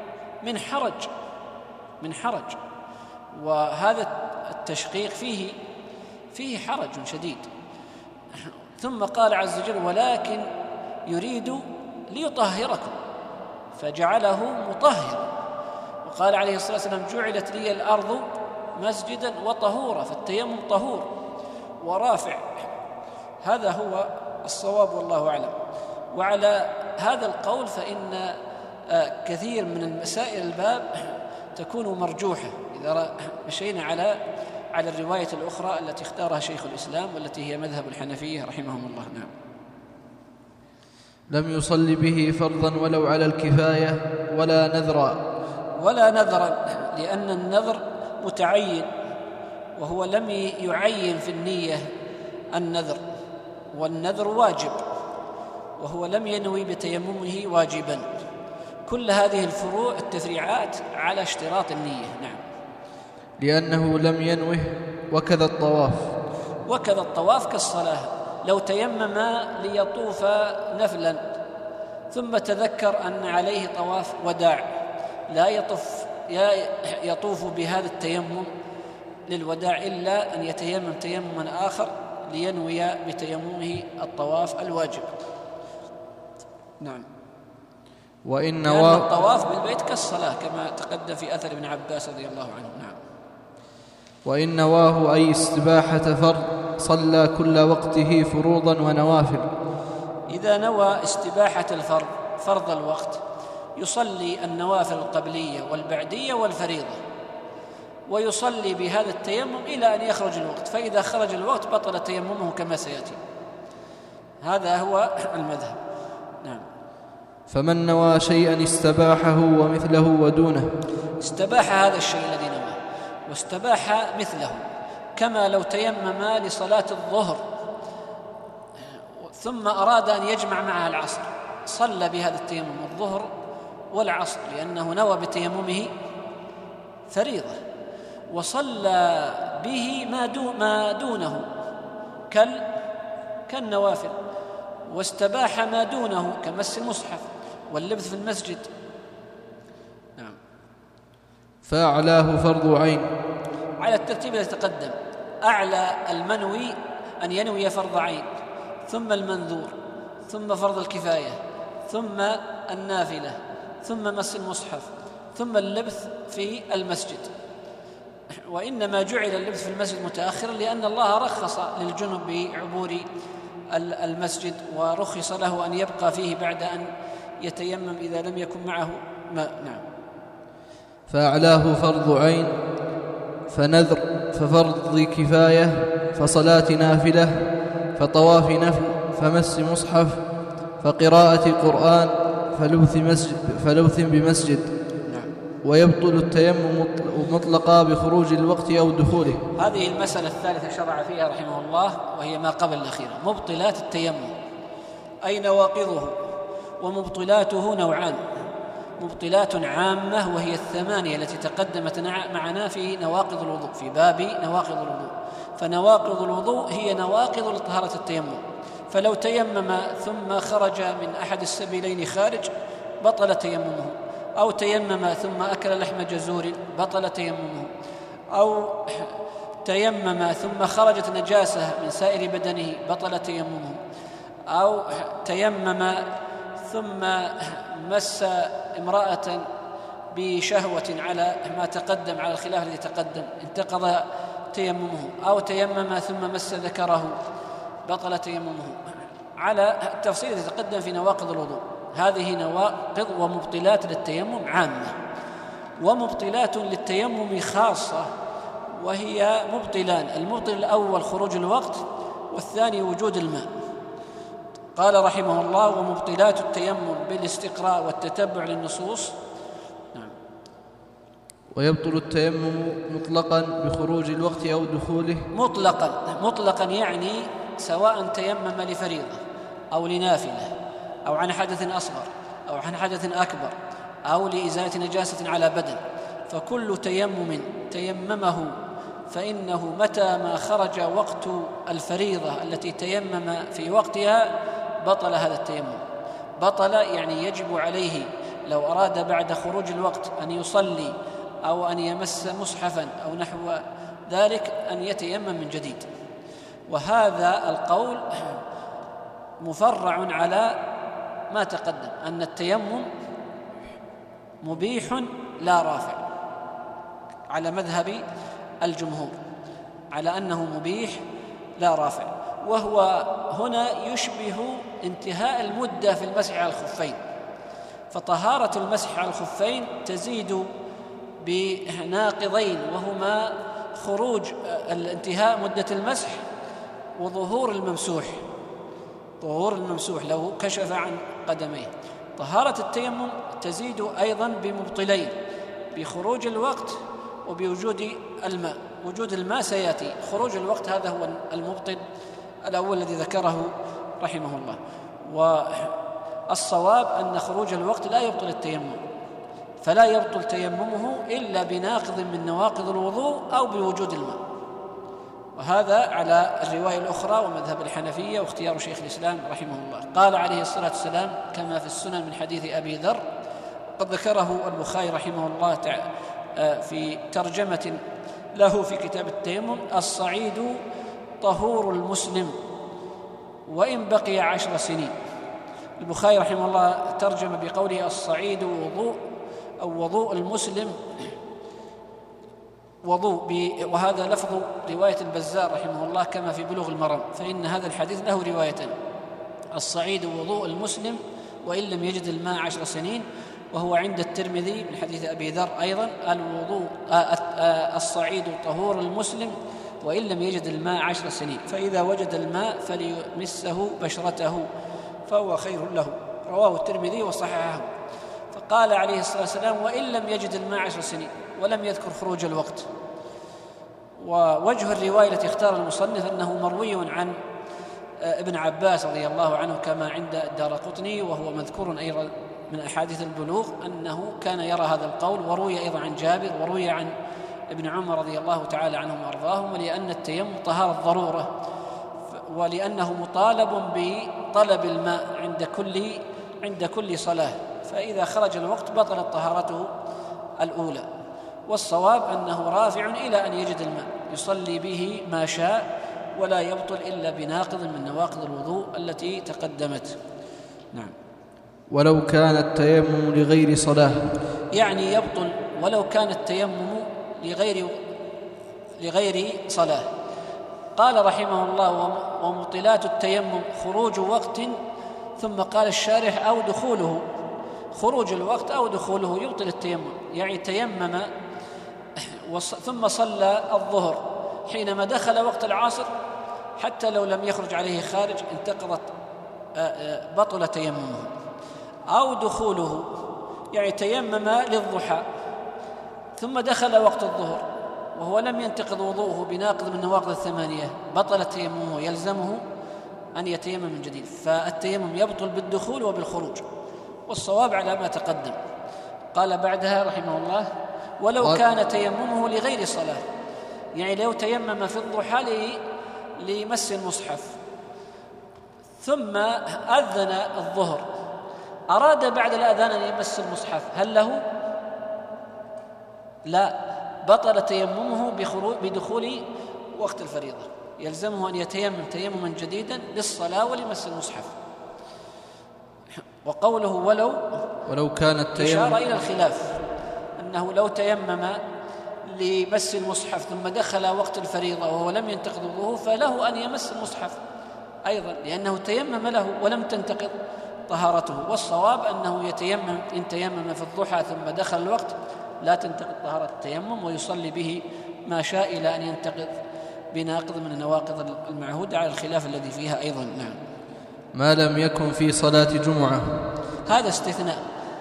من حرج. وهذا التشقيق فيه حرج شديد. ثم قال عز وجل: ولكن يريد ليطهركم، فجعله مطهرا. وقال عليه الصلاة والسلام: جعلت لي الأرض مسجدا وطهورا، فالتيمم طهور ورافع. هذا هو الصواب والله أعلم. وعلى هذا القول فإن كثير من المسائل الباب تكون مرجوحة إذا مشينا على الرواية الأخرى التي اختارها شيخ الإسلام والتي هي مذهب الحنفية رحمهم الله. نعم. لم يصل به فرضا ولو على الكفاية ولا نذرا لأن النذر متعين، وهو لم يعين في النية النذر، والنذر واجب، وهو لم ينوي بتيممه واجبا. كل هذه الفروع التفريعات على اشتراط النية. نعم. لأنه لم ينوه. وكذا الطواف كالصلاة، لو تيمم ليطوف نفلا ثم تذكر أن عليه طواف وداع لا يطوف بهذا التيمم للوداع إلا أن يتيمم تيمما آخر لينوي بتيممه الطواف الواجب. نعم. لأن الطواف بالبيت كالصلاة كما تقدم في أثر ابن عباس رضي الله عنه. نعم. وإن نواه أي استباحة فرض صلى كل وقته فروضا ونوافل. إذا نوى استباحة الفرض فرض الوقت يصلي النوافل القبلية والبعدية والفريضة، ويصلي بهذا التيمم إلى أن يخرج الوقت، فإذا خرج الوقت بطل تيممه كما سيأتي. هذا هو المذهب. نعم. فمن نوى شيئا استباحه ومثله ودونه. استباح هذا الشيء الذي نواه واستباح مثله، كما لو تيمم لصلاة الظهر ثم أراد أن يجمع معها العصر، صلى بهذا التيمم الظهر والعصر لأنه نوى بتيممه فريضة، وصلى به ما دونه كالنوافل، واستباح ما دونه كمس المصحف واللبث في المسجد. نعم. فأعلاه فرض عين على الترتيب الذي تقدم. أعلى المنوي أن ينوي فرض عين، ثم المنذور، ثم فرض الكفاية، ثم النافلة، ثم مس المصحف، ثم اللبث في المسجد. وإنما جعل اللبث في المسجد متأخرا لأن الله رخص للجنب بعبور المسجد، ورخص له أن يبقى فيه بعد أن يتيمم إذا لم يكن معه ماء. نعم. فأعلاه فرض عين، فنذر، ففرض كفاية، فصلاة نافلة، فطواف نفل، فمس مصحف، فقراءة قرآن، فلوث بمسجد. نعم. ويبطل التيمم مطلقا بخروج الوقت أو دخوله. هذه المسألة الثالثة شرع فيها رحمه الله، وهي ما قبل الأخيرة. مبطلات التيمم أي نواقضه، ومبطلاته نوعان: مبطلات عامة وهي 8 التي تقدمت معنا في نواقض الوضوء، في باب نواقض الوضوء. فنواقض الوضوء هي نواقض لطهارة التيمم، فلو تيمم ثم خرج من أحد السبيلين خارج بطل تيممه، أو تيمم ثم أكل لحم جزور بطل تيممه، أو تيمم ثم خرجت نجاسة من سائر بدنه بطل تيممه، أو تيمم ثم مس امرأة بشهوة على ما تقدم، على الخلاف الذي تقدم، انتقض تيممه، أو تيمم ثم مس ذكره بطل تيممه، على التفصيل الذي تقدم في نواقض الوضوء. هذه نواقض ومبطلات للتيمم عامة، ومبطلات للتيمم خاصة، وهي مبطلان: المبطل الأول خروج الوقت، والثاني وجود الماء. قال رحمه الله: ومبطلات التيمم بالاستقراء والتتبع للنصوص. نعم. ويبطل التيمم مطلقا بخروج الوقت أو دخوله. مطلقا يعني سواء تيمم لفريضة أو لنافلة أو عن حدث أصغر أو عن حدث أكبر أو لإزالة نجاسة على بدن، فكل تيمم تيممه فإنه متى ما خرج وقت الفريضة التي تيمم في وقتها بطل هذا التيمم. بطل يعني يجب عليه لو أراد بعد خروج الوقت أن يصلي أو أن يمس مصحفا أو نحو ذلك أن يتيمم من جديد. وهذا القول مفرع على ما تقدم، أن التيمم مبيح لا رافع، على مذهب الجمهور، على أنه مبيح لا رافع. وهو هنا يشبه انتهاء المدة في المسح على الخفين، فطهارة المسح على الخفين تزيد بناقضين، وهما خروج الانتهاء مدة المسح وظهور الممسوح، ظهور الممسوح لو كشف عن قدميه. طهارة التيمم تزيد أيضا بمبطلين: بخروج الوقت وبوجود الماء. وجود الماء سيأتي، خروج الوقت هذا هو المبطل الأول الذي ذكره رحمه الله. والصواب أن خروج الوقت لا يبطل التيمم، فلا يبطل تيممه إلا بناقض من نواقض الوضوء أو بوجود الماء. وهذا على الرواية الأخرى ومذهب الحنفية واختيار شيخ الإسلام رحمه الله. قال عليه الصلاة والسلام كما في السنن من حديث أبي ذر، قد ذكره البخاري رحمه الله في ترجمة له في كتاب التيمم: الصعيد طهور المسلم وإن بقي 10 سنين. البخاري رحمه الله ترجم بقوله الصعيد وضوء أو وضوء المسلم وضوء، وهذا لفظ رواية البزار رحمه الله كما في بلوغ المرام، فإن هذا الحديث له روايتان: الصعيد وضوء المسلم وإن لم يجد الماء 10 سنين، وهو عند الترمذي من حديث أبي ذر أيضا الصعيد طهور المسلم وإن لم يجد الماء 10 سنين، فإذا وجد الماء فليمسه بشرته فهو خير له. رواه الترمذي وصححه. فقال عليه الصلاة والسلام: وإن لم يجد الماء 10 سنين، ولم يذكر خروج الوقت. ووجه الرواية التي اختار المصنف أنه مروي عن ابن عباس رضي الله عنه كما عند الدارقطني، وهو مذكور أيضا من أحاديث البلوغ أنه كان يرى هذا القول. وروي أيضا عن جابر، وروي عن ابن عمر رضي الله تعالى عنهم وأرضاهم. ولأن التيمم طهارة ضرورة، ولأنه مطالب بطلب الماء عند كل صلاة، فإذا خرج الوقت بطلت طهارته الأولى. والصواب أنه رافع إلى أن يجد الماء يصلي به ما شاء، ولا يبطل إلا بناقض من نواقض الوضوء التي تقدمت. نعم. ولو كان التيمم لغير صلاة، يعني يبطل ولو كان التيمم لغير صلاة. قال رحمه الله: ومبطلات التيمم خروج وقت. ثم قال الشارح: أو دخوله. خروج الوقت أو دخوله يبطل التيمم، يعني تيمم ثم صلى الظهر، حينما دخل وقت العصر حتى لو لم يخرج عليه خارج انتقضت بطل تيممه. أو دخوله يعني تيمم للضحى ثم دخل وقت الظهر وهو لم ينتقض وضوءه بناقض من نواقض 8، بطل تيممه، يلزمه أن يتيمم من جديد. فالتيمم يبطل بالدخول وبالخروج، والصواب على ما تقدم. قال بعدها رحمه الله: ولو كان تيممه لغير صلاة، يعني لو تيمم في الضحى لمس المصحف ثم أذن الظهر، أراد بعد الأذان أن يمس المصحف، هل له؟ لا، بطل تيممه بدخول وقت الفريضة، يلزمه أن يتيمم تيمما جديدا للصلاة ولمس المصحف. وقوله ولو كان التيمم إشارة إلى الخلاف، أنه لو تيمم لمس المصحف ثم دخل وقت الفريضة وهو لم ينتقض وضوءه فله أن يمس المصحف أيضا، لأنه تيمم له ولم تنتقض طهارته. والصواب أنه يتيمم إن تيمم في الضحى ثم دخل الوقت لا تنتقض طهارة التيمم، ويصلي به ما شاء إلى أن ينتقض بناقض من النواقض المعهودة على الخلاف الذي فيها أيضا. نعم. ما لم يكن في صلاة جمعة، هذا استثناء.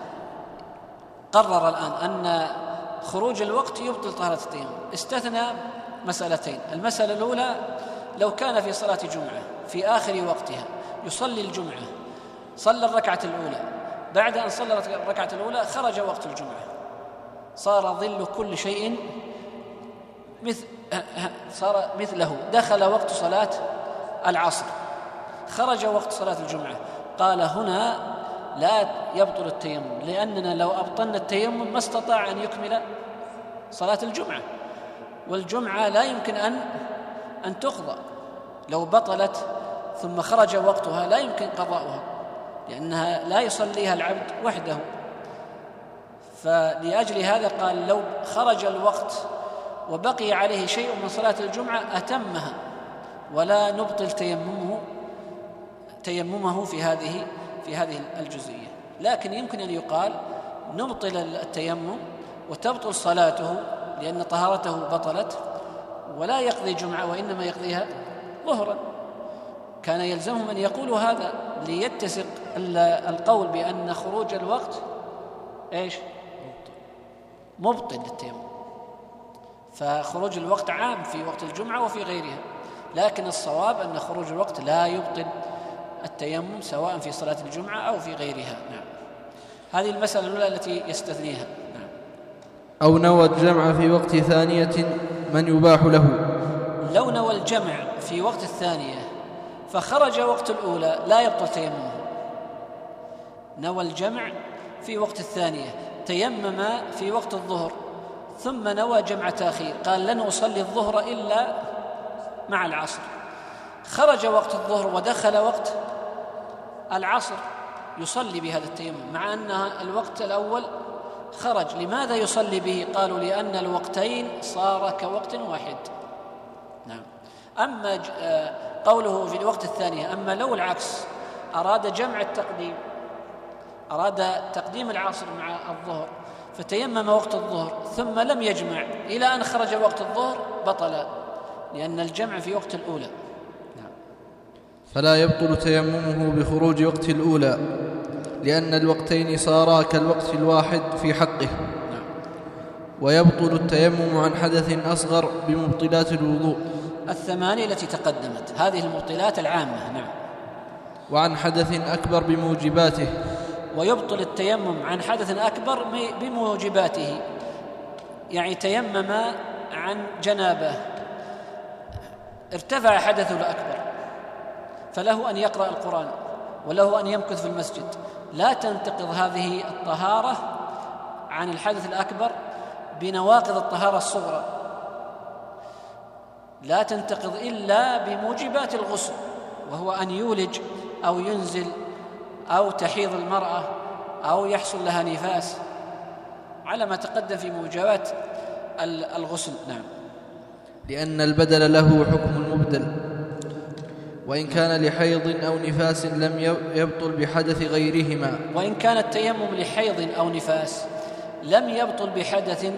قرر الآن أن خروج الوقت يبطل طهارة التيمم، استثنى مسألتين. المسألة الأولى: لو كان في صلاة جمعة في آخر وقتها يصلي الجمعة، صلى الركعة الأولى، بعد أن صلى الركعة الأولى خرج وقت الجمعة، صار ظل كل شيء صار مثله، دخل وقت صلاة العصر، خرج وقت صلاة الجمعة. قال هنا لا يبطل التيمم، لأننا لو أبطلنا التيمم ما استطاع أن يكمل صلاة الجمعة، والجمعة لا يمكن أن تقضى. لو بطلت ثم خرج وقتها لا يمكن قضاؤها، لأنها لا يصليها العبد وحده. فلأجل هذا قال لو خرج الوقت وبقي عليه شيء من صلاة الجمعة أتمها، ولا نبطل تيممه في هذه الجزئية. لكن يمكن أن يقال نبطل التيمم وتبطل صلاته لأن طهارته بطلت، ولا يقضي جمعة وإنما يقضيها ظهرا. كان يلزمهم أن يقولوا هذا ليتسق القول بأن خروج الوقت مبطل للتيمم، فخروج الوقت عام في وقت الجمعة وفي غيرها. لكن الصواب أن خروج الوقت لا يبطل التيمم سواء في صلاة الجمعة أو في غيرها. نعم. هذه المسألة الأولى التي يستثنيها. نعم. أو نوى الجمع في وقت ثانية من يباح له، لو نوى الجمع في وقت الثانية فخرج وقت الأولى لا يبطل تيممه. نوى الجمع في وقت الثانية، تيمم في وقت الظهر ثم نوى جمع تأخير، قال لن أصلي الظهر إلا مع العصر، خرج وقت الظهر ودخل وقت العصر يصلي بهذا التيمم، مع أن الوقت الأول خرج. لماذا يصلي به؟ قالوا لأن الوقتين صار كوقت واحد. نعم. أما قوله في الوقت الثاني، أما لو العكس أراد جمع التقديم، أراد تقديم العصر مع الظهر فتيمم وقت الظهر ثم لم يجمع إلى أن خرج وقت الظهر، بطل، لأن الجمع في وقت الأولى. نعم. فلا يبطل تيممه بخروج وقت الأولى، لأن الوقتين صارا كالوقت الواحد في حقه. نعم. ويبطل التيمم عن حدث أصغر بمبطلات الوضوء 8 التي تقدمت، هذه المبطلات العامة. نعم. وعن حدث أكبر بموجباته. ويبطل التيمم عن حدث أكبر بموجباته، يعني تيمم عن جنابه، ارتفع حدثه الأكبر، فله أن يقرأ القرآن وله أن يمكث في المسجد. لا تنتقض هذه الطهارة عن الحدث الأكبر بنواقض الطهارة الصغرى، لا تنتقض إلا بموجبات الغسل، وهو أن يولج أو ينزل أو تحيض المرأة أو يحصل لها نفاس، على ما تقدم في موجبات الغسل. نعم. لأن البدل له حكم المبدل، وإن كان لحيض أو نفاس لم يبطل بحدث غيرهما. وإن كان التيمم لحيض أو نفاس لم يبطل بحدث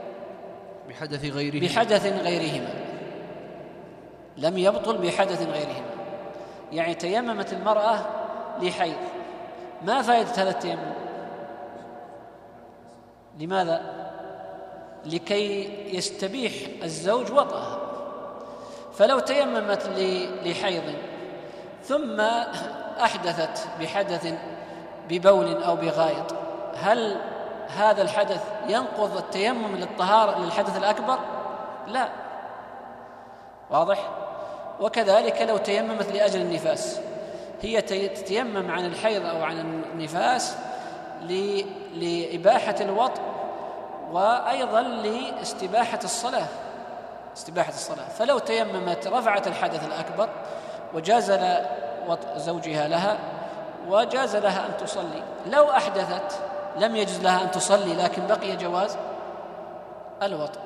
غيرهما، لم يبطل بحدث غيرهما. يعني تيممت المرأة لحيض، ما فائدة هذا التيمم؟ لماذا؟ لكي يستبيح الزوج وطئها. فلو تيممت لحيض ثم أحدثت بحدث ببول أو بغائط، هل هذا الحدث ينقض التيمم للطهارة للحدث الأكبر؟ لا. واضح؟ وكذلك لو تيممت لأجل النفاس، هي تتيمم عن الحيض أو عن النفاس لإباحة الوطء، وأيضا لاستباحة الصلاة، فلو تيممت رفعت الحدث الأكبر وجاز وطء زوجها لها وجاز لها أن تصلي. لو أحدثت لم يجوز لها أن تصلي، لكن بقي جواز الوطء،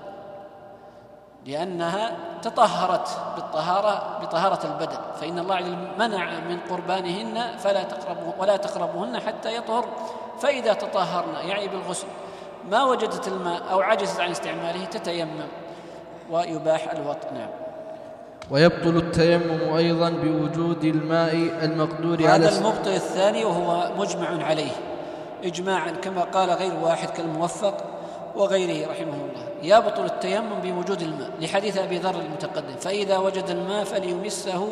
لأنها تطهرت بطهارة البدن. فإن الله منع من قربانهن ولا تقربوهن حتى يطهر، فإذا تطهرن يعني بالغسل ما وجدت الماء أو عجزت عن استعماله تتيمم ويباح الوطء. نعم. ويبطل التيمم أيضا بوجود الماء المقدور على هذا المبطل الثاني، وهو مجمع عليه إجماعا كما قال غير واحد كالموفق وغيره رحمه الله. يبطل التيمم بوجود الماء، لحديث أبي ذر المتقدم: فإذا وجد الماء فليمسه،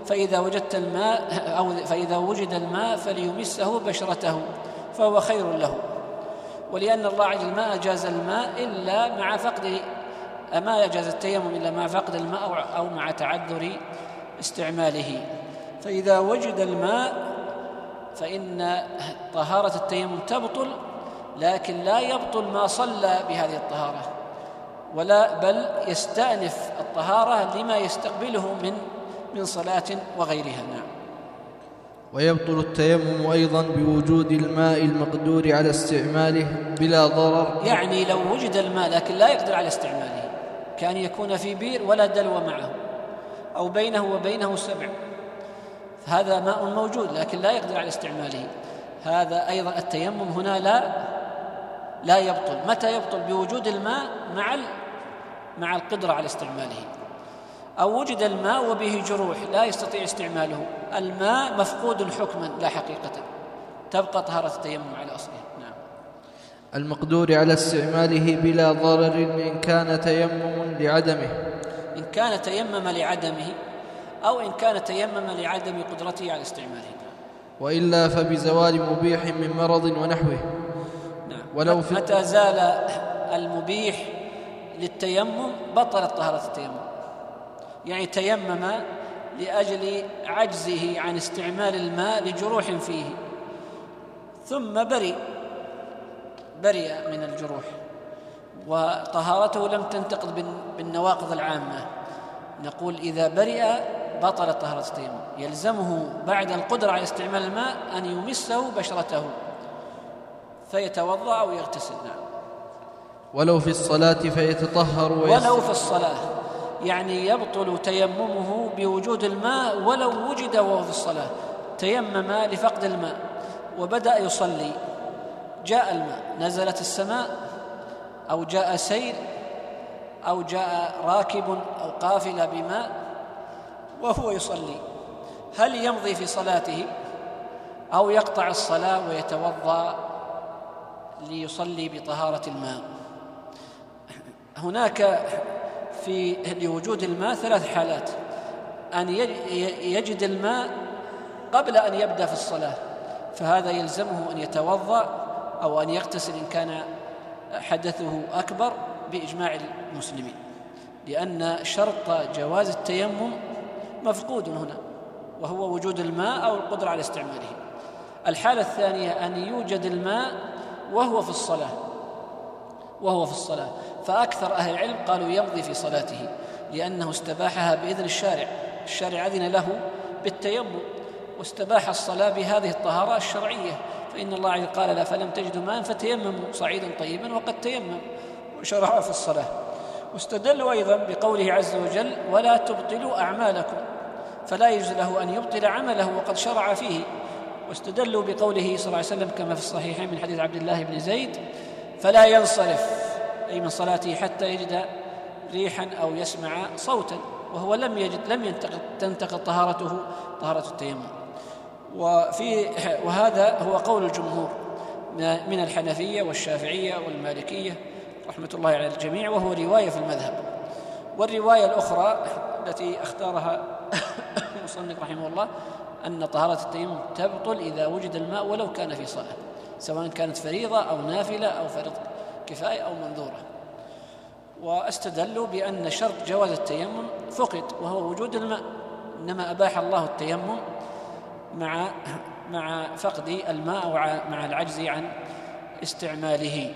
فإذا وجد الماء فليمسه بشرته فهو خير له. ولأن الله عز وجل ما أجاز الماء إلا مع فقد، ما أجاز التيمم إلا مع فقد الماء أو مع تعذر استعماله. فإذا وجد الماء فإن طهارة التيمم تبطل، لكن لا يبطل ما صلى بهذه الطهارة، بل يستأنف الطهارة لما يستقبله من صلاة وغيرها. نعم. ويبطل التيمم أيضا بوجود الماء المقدور على استعماله بلا ضرر، يعني لو وجد الماء لكن لا يقدر على استعماله، كان يكون في بئر ولا دلو معه أو بينه وبينه سبع، فهذا ماء موجود لكن لا يقدر على استعماله، هذا أيضا التيمم هنا لا يبطل. متى يبطل؟ بوجود الماء مع القدرة على استعماله. أو وجد الماء وبه جروح لا يستطيع استعماله، الماء مفقود حكما لا حقيقة، تبقى طهارة التيمم على أصله. نعم. المقدور على استعماله بلا ضرر إن كان تيمم لعدمه، إن كان تيمم لعدمه، أو إن كان تيمم لعدم قدرته على استعماله. وإلا فبزوال مبيح من مرض ونحوه. نعم. ولو متى زال المبيح للتيمم بطلت طهارة التيمم، يعني تيمم لأجل عجزه عن استعمال الماء لجروح فيه، ثم برئ من الجروح وطهارته لم تنتقض بالنواقض العامة، نقول إذا برئ بطلت طهارة التيمم. يلزمه بعد القدرة على استعمال الماء أن يمسه بشرته فيتوضأ أو يغتسل. نعم. ولو في الصلاة فيتطهر ولو في الصلاة، يعني يبطل تيممه بوجود الماء ولو وجد وهو في الصلاة. تيمم لفقد الماء وبدأ يصلي، جاء الماء، نزلت السماء أو جاء سيل أو جاء راكب أو قافلة بماء وهو يصلي، هل يمضي في صلاته أو يقطع الصلاة ويتوضأ ليصلي بطهارة الماء؟ هناك لوجود الماء 3 حالات: أن يجد الماء قبل أن يبدأ في الصلاة، فهذا يلزمه أن يتوضأ أو أن يغتسل إن كان حدثه أكبر بإجماع المسلمين، لأن شرط جواز التيمم مفقود هنا، وهو وجود الماء أو القدرة على استعماله. الحالة الثانية أن يوجد الماء وهو في الصلاة، فأكثر أهل العلم قالوا يمضي في صلاته، لأنه استباحها بإذن الشارع أذن له بالتيمم، واستباح الصلاة بهذه الطهارة الشرعية، فإن الله عز وجل قال: لا فلم تجدوا ماء فتيمموا صعيدا طيبا، وقد تيمم وشرع في الصلاة. واستدلوا أيضا بقوله عز وجل: ولا تبطلوا أعمالكم، فلا يجوز له أن يبطل عمله وقد شرع فيه. واستدلوا بقوله صلى الله عليه وسلم كما في الصحيحين من حديث عبد الله بن زيد: فلا ينصرف، أي من صلاته، حتى يجد ريحا أو يسمع صوتا، وهو لم تنتقض طهارته طهارة التيمم. وهذا هو قول الجمهور من الحنفية والشافعية والمالكية رحمة الله على الجميع، وهو رواية في المذهب. والرواية الأخرى التي اختارها المصنف رحمه الله أن طهارة التيمم تبطل إذا وجد الماء ولو كان في صلاة، سواء كانت فريضة أو نافلة أو فرض كفاية أو منذورة. واستدلوا بأن شرط جواز التيمم فقد، وهو وجود الماء، إنما أباح الله التيمم مع فقد الماء ومع العجز عن استعماله.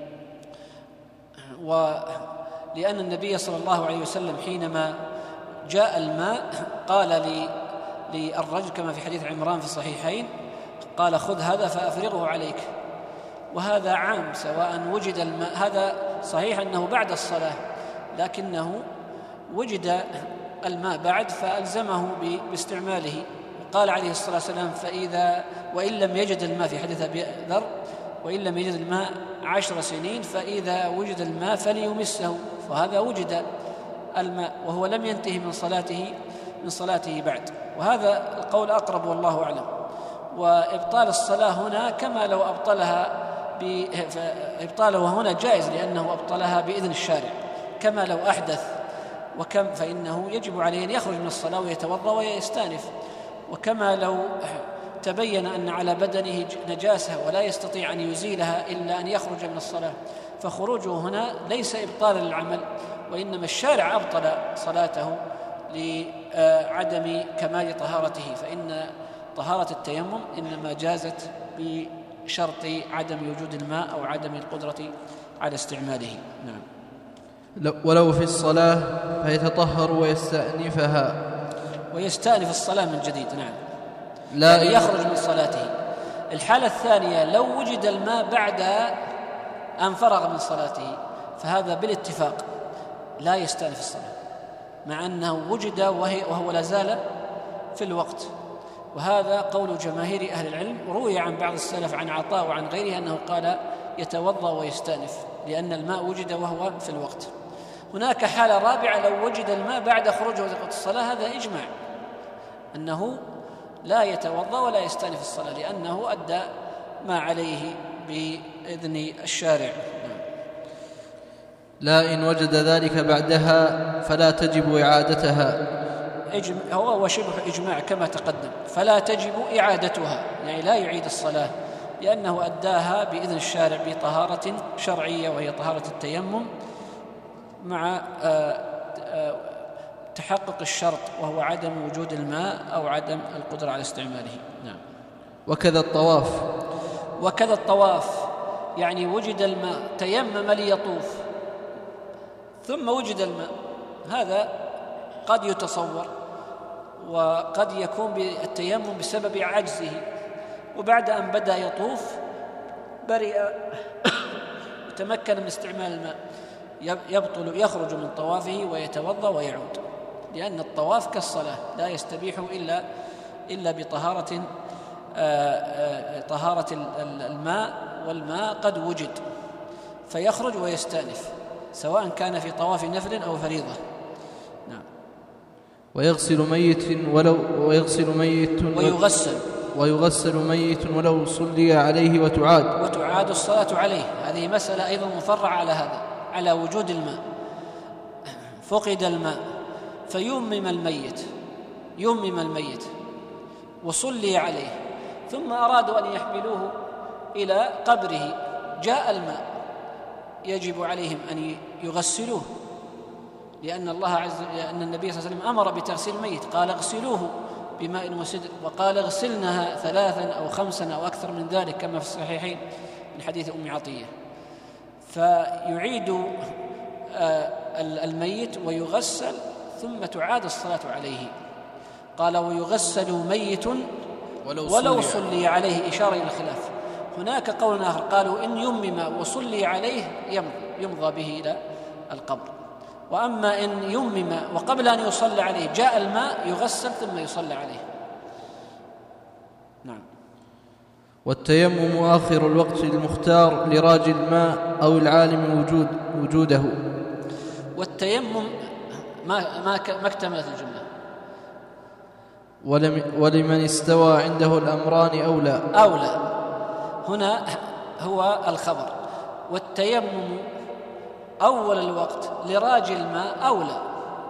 ولأن النبي صلى الله عليه وسلم حينما جاء الماء قال للرجل كما في حديث عمران في الصحيحين، قال: خذ هذا فأفرغه عليك. وهذا عام سواء وجد الماء، هذا صحيح أنه بعد الصلاة، لكنه وجد الماء بعد فألزمه باستعماله. قال عليه الصلاة والسلام: وإن لم يجد الماء، في حديث أبي ذر: وإن لم يجد الماء 10 سنين فإذا وجد الماء فليمسه. فهذا وجد الماء وهو لم ينتهي من صلاته بعد، وهذا القول أقرب والله أعلم. وإبطال الصلاة هنا كما لو أبطلها إبطاله هنا جائز، لأنه أبطلها بإذن الشارع، كما لو أحدث فإنه يجب عليه أن يخرج من الصلاة ويتوضأ ويستأنف. وكما لو تبين أن على بدنه نجاسة ولا يستطيع أن يزيلها إلا أن يخرج من الصلاة، فخروجه هنا ليس إبطالا للعمل، وإنما الشارع أبطل صلاته لعدم كمال طهارته، فإن طهارة التيمم إنما جازت بشرط عدم وجود الماء أو عدم القدرة على استعماله. نعم. ولو في الصلاة فيتطهر ويستأنف الصلاة من جديد. نعم، لا يعني يخرج من صلاته. الحالة الثانية لو وجد الماء بعد أن فرغ من صلاته، فهذا بالاتفاق لا يستأنف الصلاة، مع أنه وجد وهو لا زال في الوقت. وهذا قول جماهير أهل العلم. روي عن بعض السلف عن عطاء وعن غيره أنه قال يتوضأ ويستأنف، لأن الماء وجد وهو في الوقت. هناك حالة رابعة لو وجد الماء بعد خروجه من وقت الصلاة، هذا إجماع أنه لا يتوضأ ولا يستأنف الصلاة، لأنه أدى ما عليه بإذن الشارع. لا إن وجد ذلك بعدها فلا تجب إعادتها. هو شبه إجماع كما تقدم، فلا تجب إعادتها، يعني لا يعيد الصلاة، لأنه أداها بإذن الشارع بطهارة شرعية وهي طهارة التيمم، مع تحقق الشرط وهو عدم وجود الماء أو عدم القدرة على استعماله. نعم. وكذا الطواف، يعني وجد الماء تيمم ليطوف ثم وجد الماء، هذا قد يتصور وقد يكون بالتيمم بسبب عجزه، وبعد أن بدأ يطوف برئ وتمكن من استعمال الماء يخرج من طوافه ويتوضأ ويعود، لأن الطواف كالصلاة لا يستبيح إلا بطهارة الماء، والماء قد وجد، فيخرج ويستأنف سواء كان في طواف نفل أو فريضة. نعم. ويغسل ميت ولو صلي عليه وتعاد الصلاة عليه. هذه مسألة أيضا مفرعة على هذا، على وجود الماء. فقد الماء فيمم الميت وصلي عليه، ثم أرادوا أن يحملوه إلى قبره، جاء الماء، يجب عليهم أن يغسلوه، لأن النبي صلى الله عليه وسلم أمر بتغسيل الميت، قال اغسلوه بماء وسدر، وقال اغسلنها 3 أو 5 أو أكثر من ذلك كما في الصحيحين من حديث أم عطية. فيعيد الميت ويغسل ثم تعاد الصلاة عليه. قال ويغسل ميت ولو صلي عليه، إشارة إلى الخلاف. هناك قول آخر قالوا إن يمم وصلي عليه يمضى به إلى القبر، وأما إن يمم وقبل أن يصلى عليه جاء الماء يغسل ثم يصلى عليه. نعم. والتيمم آخر الوقت المختار لراجي الماء أو العالم وجوده. والتيمم ما اكتملت الجملة. ولمن استوى عنده الأمران أولى. هنا هو الخبر. والتيمم أول الوقت لراجي الماء أولى.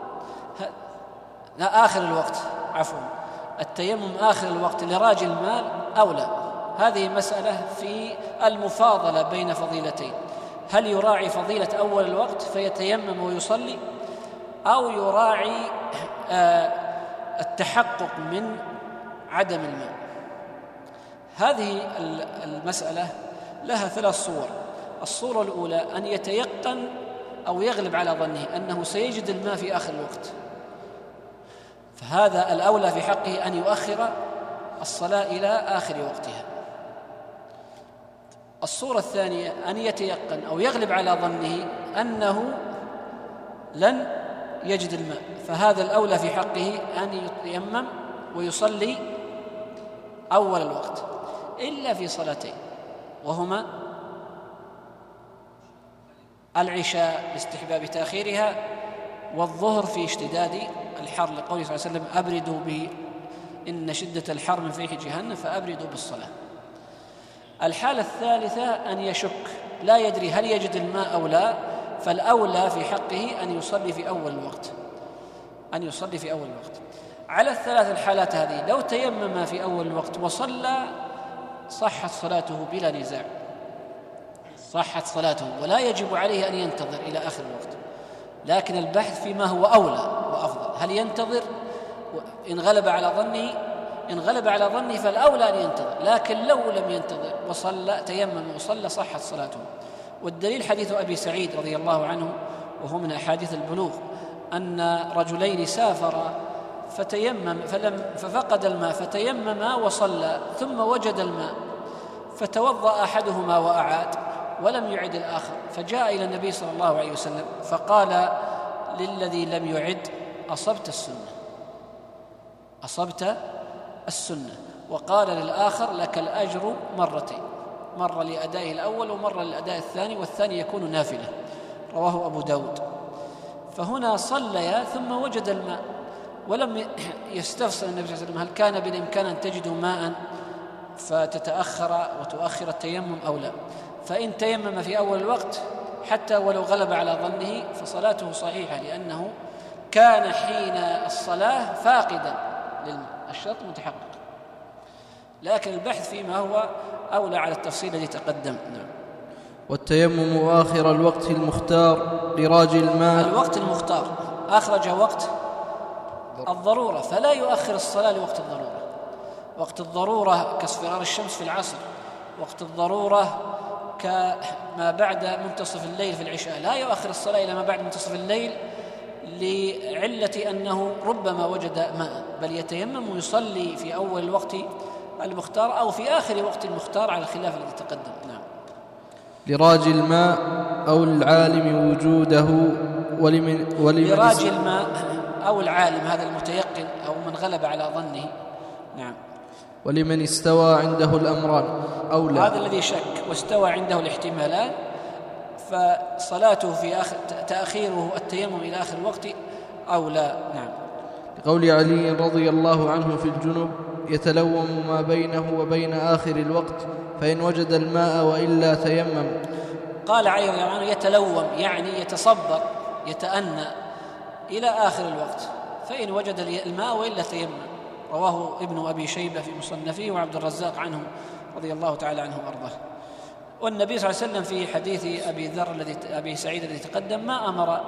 آخر الوقت، عفوا، التيمم آخر الوقت لراجي الماء أولى. هذه مسألة في المفاضلة بين فضيلتين، هل يراعي فضيلة أول الوقت فيتيمم ويصلي، أو يراعي التحقق من عدم الماء؟ هذه المسألة لها 3 صور. الصورة الأولى أن يتيقن أو يغلب على ظنه أنه سيجد الماء في آخر الوقت، فهذا الأولى في حقه أن يؤخر الصلاة إلى آخر وقتها. الصورة الثانية أن يتيقن أو يغلب على ظنه أنه لن يجد الماء، فهذا الأولى في حقه أن يتيمم ويصلي أول الوقت، إلا في صلاتين، وهما العشاء لاستحباب تأخيرها، والظهر في اشتداد الحر، لقوله صلى الله عليه وسلم أبردوا به إن شدة الحر من فيح جهنم فأبردوا بالصلاة. الحالة الثالثة أن يشك لا يدري هل يجد الماء أو لا، فالأولى في حقه أن يصلي في أول الوقت. على الثلاث الحالات هذه لو تيمم في أول الوقت وصلى صحت صلاته بلا نزاع، صحت صلاته ولا يجب عليه أن ينتظر إلى آخر الوقت. لكن البحث فيما هو أولى وأفضل، هل ينتظر؟ إن غلب على ظنه فالأولى أن ينتظر، لكن لو لم ينتظر وصلى تيمم وصلى صحت صلاته. والدليل حديث أبي سعيد رضي الله عنه، وهو من أحاديث البلوغ، أن رجلين سافرا ففقد الماء فتيمما وصلى ثم وجد الماء فتوضأ أحدهما وأعاد ولم يعد الآخر، فجاء إلى النبي صلى الله عليه وسلم فقال للذي لم يعد أصبت السنة، وقال للآخر لك الأجر مرتين، مرة لأدائه الأول ومرة للأداء الثاني، والثاني يكون نافلة، رواه أبو داود. فهنا صليا ثم وجد الماء ولم يستفسر النبي صلى الله عليه وسلم هل كان بالإمكان أن تجدوا ماء فتتأخر وتؤخر التيمم أو لا. فإن تيمم في أول الوقت حتى ولو غلب على ظنه فصلاته صحيحة، لأنه كان حين الصلاة فاقدا للماء، الشرط متحقق. لكن البحث فيما هو أولى على التفصيل الذي تقدم. نعم. والتيمم آخر الوقت المختار لراجي الماء. الوقت المختار أخرج وقت الضرورة، فلا يؤخر الصلاة لوقت الضرورة. وقت الضرورة كاصفرار الشمس في العصر، وقت الضرورة كما بعد منتصف الليل في العشاء، لا يؤخر الصلاة إلى ما بعد منتصف الليل لعلة أنه ربما وجد ماء، بل يتيمم ويصلي في أول الوقت المختار أو في آخر وقت المختار على الخلاف الذي تقدم. نعم. لراجي الماء أو العالم وجوده لراجي الماء أو العالم، هذا المتيقن أو من غلب على ظنه. نعم. ولمن استوى عنده الأمران أو لا، هذا الذي شك واستوى عنده الاحتمالان، فصلاته في تأخيره التيمم إلى آخر الوقت أو لا. نعم. لقول علي رضي الله عنه في الجنوب: يتلوم ما بينه وبين آخر الوقت، فإن وجد الماء وإلا تيمم. قال علي رضي الله عنه يتلوم يعني يتصبر يتأنى إلى آخر الوقت، فإن وجد الماء وإلا تيمم. رواه ابن أبي شيبة في مصنفه وعبد الرزاق عنه رضي الله تعالى عنه وأرضاه. والنبي صلى الله عليه وسلم في حديث أبي سعيد الذي تقدم ما أمر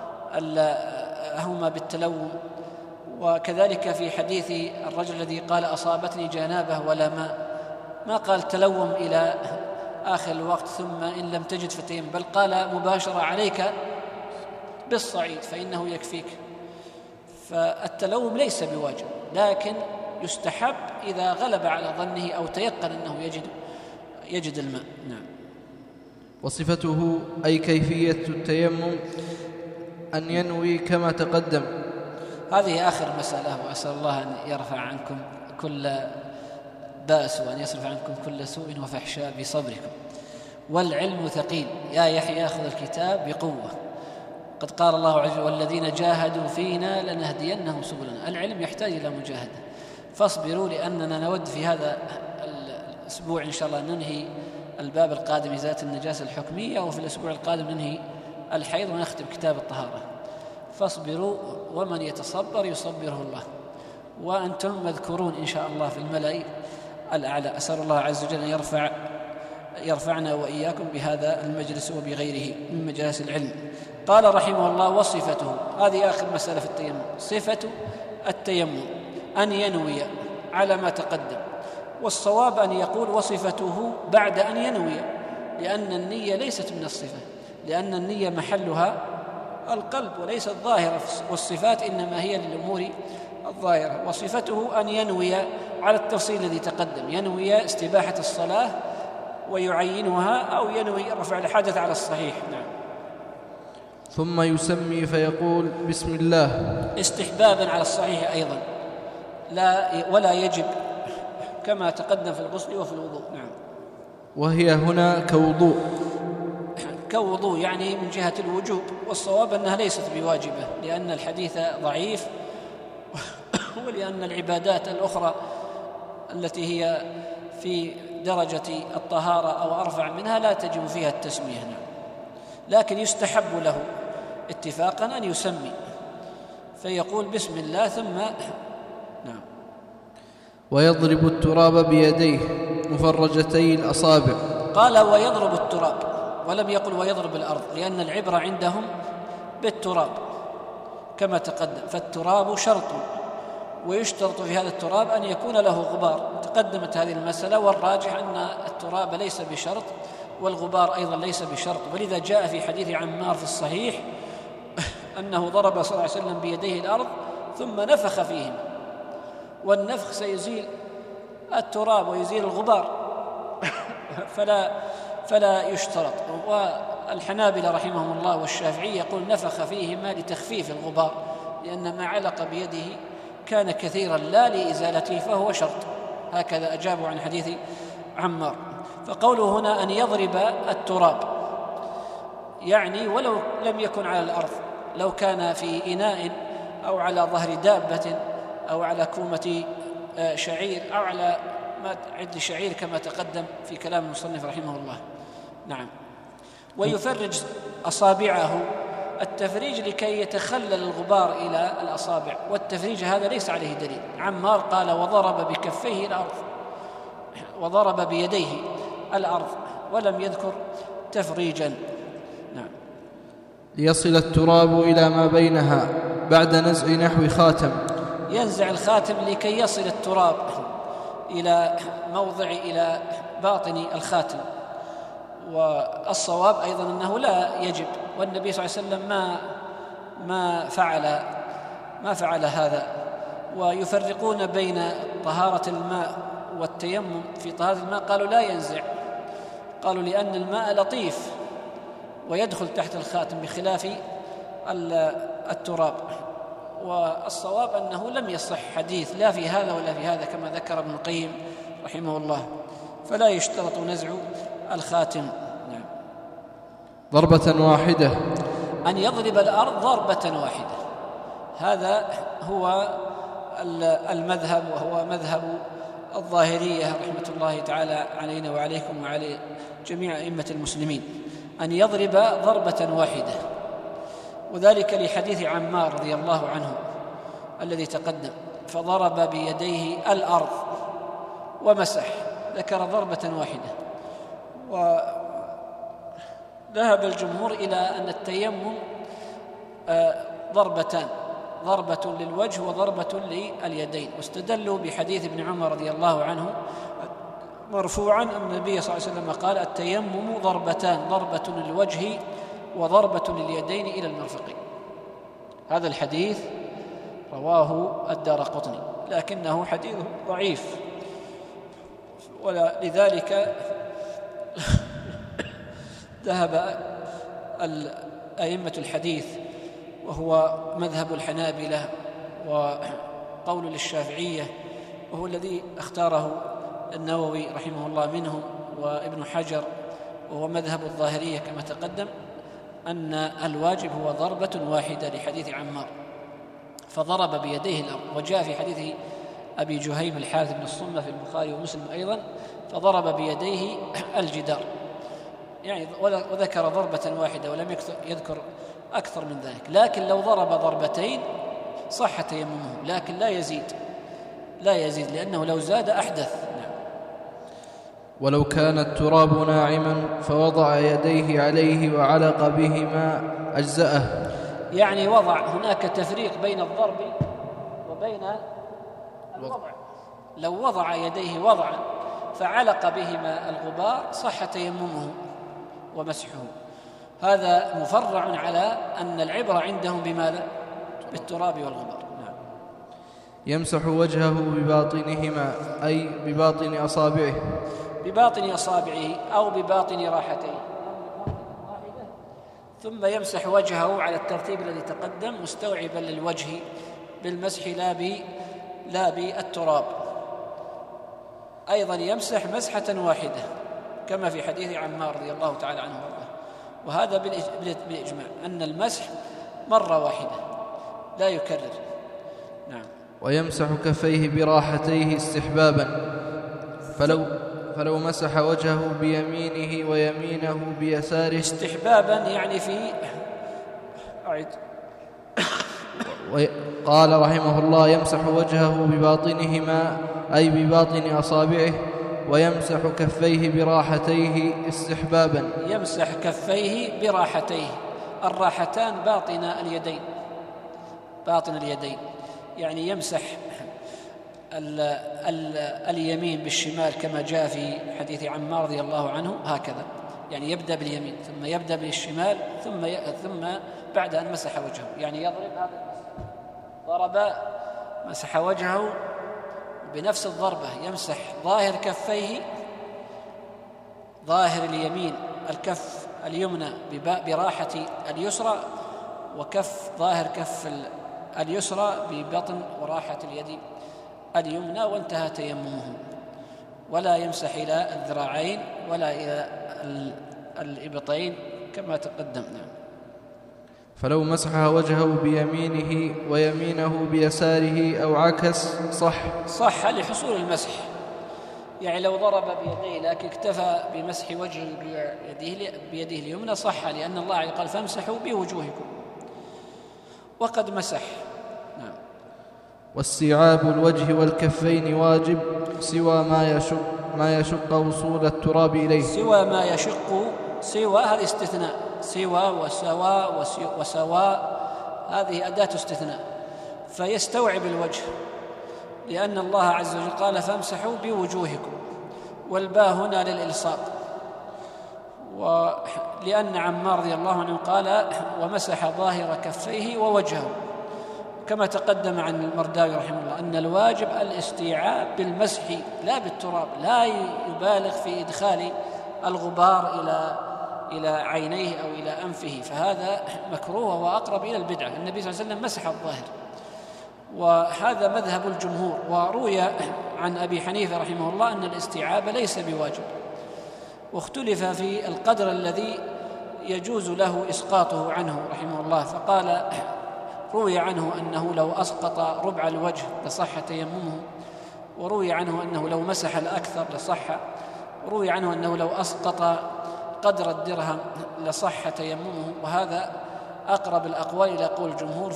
هما بالتلوم، وكذلك في حديث الرجل الذي قال أصابتني جنابة ولا ماء ما قال تلوم إلى آخر الوقت ثم إن لم تجد فتيمم، بل قال مباشرة عليك بالصعيد فإنه يكفيك. فالتلوم ليس بواجب، لكن يستحب إذا غلب على ظنه أو تيقن أنه يجد الماء. نعم. وصفته أي كيفية التيمم أن ينوي كما تقدم. هذه آخر مسألة، وأسأل الله أن يرفع عنكم كل بأس وأن يصرف عنكم كل سوء وفحشاء بصبركم. والعلم ثقيل، يا يحيى خذ الكتاب بقوة، قد قال الله عز وجل: والذين جاهدوا فينا لنهدينهم سبلنا. العلم يحتاج إلى مجاهدة، فاصبروا، لأننا نود في هذا الأسبوع إن شاء الله ننهي الباب القادم إزالة النجاسة الحكمية، وفي الأسبوع القادم ننهي الحيض ونختم كتاب الطهارة. فاصبروا، ومن يتصبر يصبره الله، وأنتم مذكورون إن شاء الله في الملأ الأعلى. أسأل الله عز وجل أن يرفعنا وإياكم بهذا المجلس وبغيره من مجالس العلم. قال رحمه الله: وصفته، هذه آخر مسألة في التيمم. صفة التيمم أن ينوي على ما تقدم، والصواب أن يقول وصفته بعد أن ينوي، لأن النية ليست من الصفة، لأن النية محلها القلب وليست ظاهرة، والصفات إنما هي للأمور الظاهرة. وصفته أن ينوي على التفصيل الذي تقدم، ينوي استباحة الصلاة ويعينها، أو ينوي رفع الحدث على الصحيح. نعم. ثم يسمي فيقول بسم الله، استحبابا على الصحيح أيضا، ولا يجب كما تقدم في الغسل وفي الوضوء. نعم. وهي هنا كوضوء يعني من جهة الوجوب، والصواب أنها ليست بواجبة، لأن الحديث ضعيف، ولأن العبادات الأخرى التي هي في درجة الطهارة أو أرفع منها لا تجب فيها التسمية. نعم. لكن يستحب له اتفاقا أن يسمي، فيقول بسم الله ثم. نعم. ويضرب التراب بيديه مفرجتي الأصابع. قال ويضرب التراب، ولم يقل ويضرب الأرض، لأن العبرة عندهم بالتراب كما تقدم، فالتراب شرط، ويشترط في هذا التراب أن يكون له غبار. تقدمت هذه المسألة، والراجح أن التراب ليس بشرط والغبار أيضا ليس بشرط، ولذا جاء في حديث عمار في الصحيح أنه ضرب صلى الله عليه وسلم بيديه الأرض ثم نفخ فيهم، والنفخ سيزيل التراب ويزيل الغبار فلا يشترط. والحنابلة رحمهم الله والشافعي يقول نفخ فيهما لتخفيف الغبار، لأن ما علق بيده كان كثيرا لا لإزالته فهو شرط. هكذا أجابوا عن حديث عمار. فقوله هنا أن يضرب التراب يعني ولو لم يكن على الأرض، لو كان في إناء أو على ظهر دابة أو على كومة شعير أو على عد شعير كما تقدم في كلام المصنف رحمه الله. نعم. ويفرج أصابعه، التفريج لكي يتخلل الغبار إلى الأصابع، والتفريج هذا ليس عليه دليل. عمار قال وضرب بكفيه الأرض، وضرب بيديه الأرض، ولم يذكر تفريجا. نعم. ليصل التراب إلى ما بينها بعد نزع نحو خاتم، ينزع الخاتم لكي يصل التراب إلى إلى باطن الخاتم. والصواب أيضا أنه لا يجب، والنبي صلى الله عليه وسلم ما ما فعل هذا. ويفرقون بين طهارة الماء والتيمم. في طهارة الماء قالوا لا ينزع، قالوا لأن الماء لطيف ويدخل تحت الخاتم بخلاف التراب. والصواب أنه لم يصح حديث لا في هذا ولا في هذا كما ذكر ابن القيم رحمه الله، فلا يشترط نزع الخاتم. نعم. ضربة واحدة، أن يضرب الأرض ضربة واحدة، هذا هو المذهب، وهو مذهب الظاهرية رحمة الله تعالى علينا وعليكم وعلى جميع أئمة المسلمين، أن يضرب ضربة واحدة. وذلك لحديث عمار رضي الله عنه الذي تقدم، فضرب بيديه الأرض ومسح، ذكر ضربة واحدة. وذهب الجمهور إلى أن التيمم ضربتان، ضربة للوجه وضربة لليدين، واستدلوا بحديث ابن عمر رضي الله عنه مرفوعا أن النبي صلى الله عليه وسلم قال: التيمم ضربتان، ضربة للوجه وضربة لليدين إلى المرفقين. هذا الحديث رواه الدارقطني لكنه حديث ضعيف، ولذلك ذهب أئمة الحديث وهو مذهب الحنابلة وقول للشافعية، وهو الذي اختاره النووي رحمه الله منهم وابن حجر، وهو مذهب الظاهرية كما تقدم، أن الواجب هو ضربة واحدة لحديث عمار، فضرب بيديه الأرض. وجاء في حديث أبي جهيم الحارث بن الصمة في البخاري ومسلم أيضا، فضرب بيديه الجدار، يعني وذكر ضربة واحدة ولم يذكر أكثر من ذلك. لكن لو ضرب ضربتين صح تيممه، لكن لا يزيد لأنه لو زاد أحدث. نعم. ولو كان التراب ناعما فوضع يديه عليه وعلق بهما أجزأه، يعني هناك تفريق بين الضرب وبين الوضع. لو وضع يديه وضعا فعلق بهما الغبار صح تيممه ومسحه. هذا مفرع على أن العبرة عندهم بماذا؟ بالتراب والغبار. نعم. يمسح وجهه بباطنهما، أي بباطن أصابعه، بباطن أصابعه أو بباطن راحتيه، ثم يمسح وجهه على الترتيب الذي تقدم مستوعبا للوجه بالمسح لا بالتراب. أيضا يمسح مسحة واحدة كما في حديث عمار رضي الله تعالى عنه وارضاه. وهذا بالإجماع أن المسح مرة واحدة لا يكرر. نعم. ويمسح كفيه براحتيه استحبابا، فلو مسح وجهه بيمينه ويمينه بيساره استحبابا، يعني في قال رحمه الله: يمسح وجهه بباطنهما، أي بباطن أصابعه، ويمسح كفيه براحتيه استحبابا. يمسح كفيه براحتيه، الراحتان باطن اليدين، يعني يمسح اليمين بالشمال كما جاء في حديث عمار رضي الله عنه هكذا، يعني يبدأ باليمين ثم يبدأ بالشمال ثم بعد أن مسح وجهه، يعني يضرب هذا ضرب مسح وجهه بنفس الضربة، يمسح ظاهر كفيه، ظاهر اليمين الكف اليمنى براحة اليسرى، وكف ظاهر كف اليسرى ببطن وراحة اليد اليمنى، وانتهى تيممه. ولا يمسح إلى الذراعين ولا إلى الإبطين كما تقدم. فلو مسح وجهه بيمينه ويمينه بيساره أو عكس صح لحصول المسح، يعني لو ضرب بيديه لكن اكتفى بمسح وجهه بيده اليمنى صح، لأن الله قال: فامسحوا بوجوهكم، وقد مسح. نعم. واستيعاب الوجه والكفين واجب، سوى ما يشق وصول التراب إليه. سوى ما يشق، سوى هذا استثناء، سوى وسواء هذه أداة استثناء، فيستوعب الوجه، لأن الله عز وجل قال: فامسحوا بوجوهكم، والباء هنا للإلصاق، ولأن عمار رضي الله عنه قال ومسح ظاهر كفيه ووجهه، كما تقدم عن المرداوي رحمه الله أن الواجب الاستيعاب بالمسح لا بالتراب، لا يبالغ في إدخال الغبار إلى عينيه أو إلى أنفه، فهذا مكروه وأقرب إلى البدعة. النبي صلى الله عليه وسلم مسح الظاهر، وهذا مذهب الجمهور. وروي عن أبي حنيفة رحمه الله أن الاستيعاب ليس بواجب، واختلف في القدر الذي يجوز له إسقاطه عنه رحمه الله، فقال روي عنه أنه لو أسقط ربع الوجه لصح تيممه، وروي عنه أنه لو مسح الأكثر لصح، وروي عنه أنه لو أسقط قدر الدرهم لصح تيممه. وهذا أقرب الأقوال إلى قول الجمهور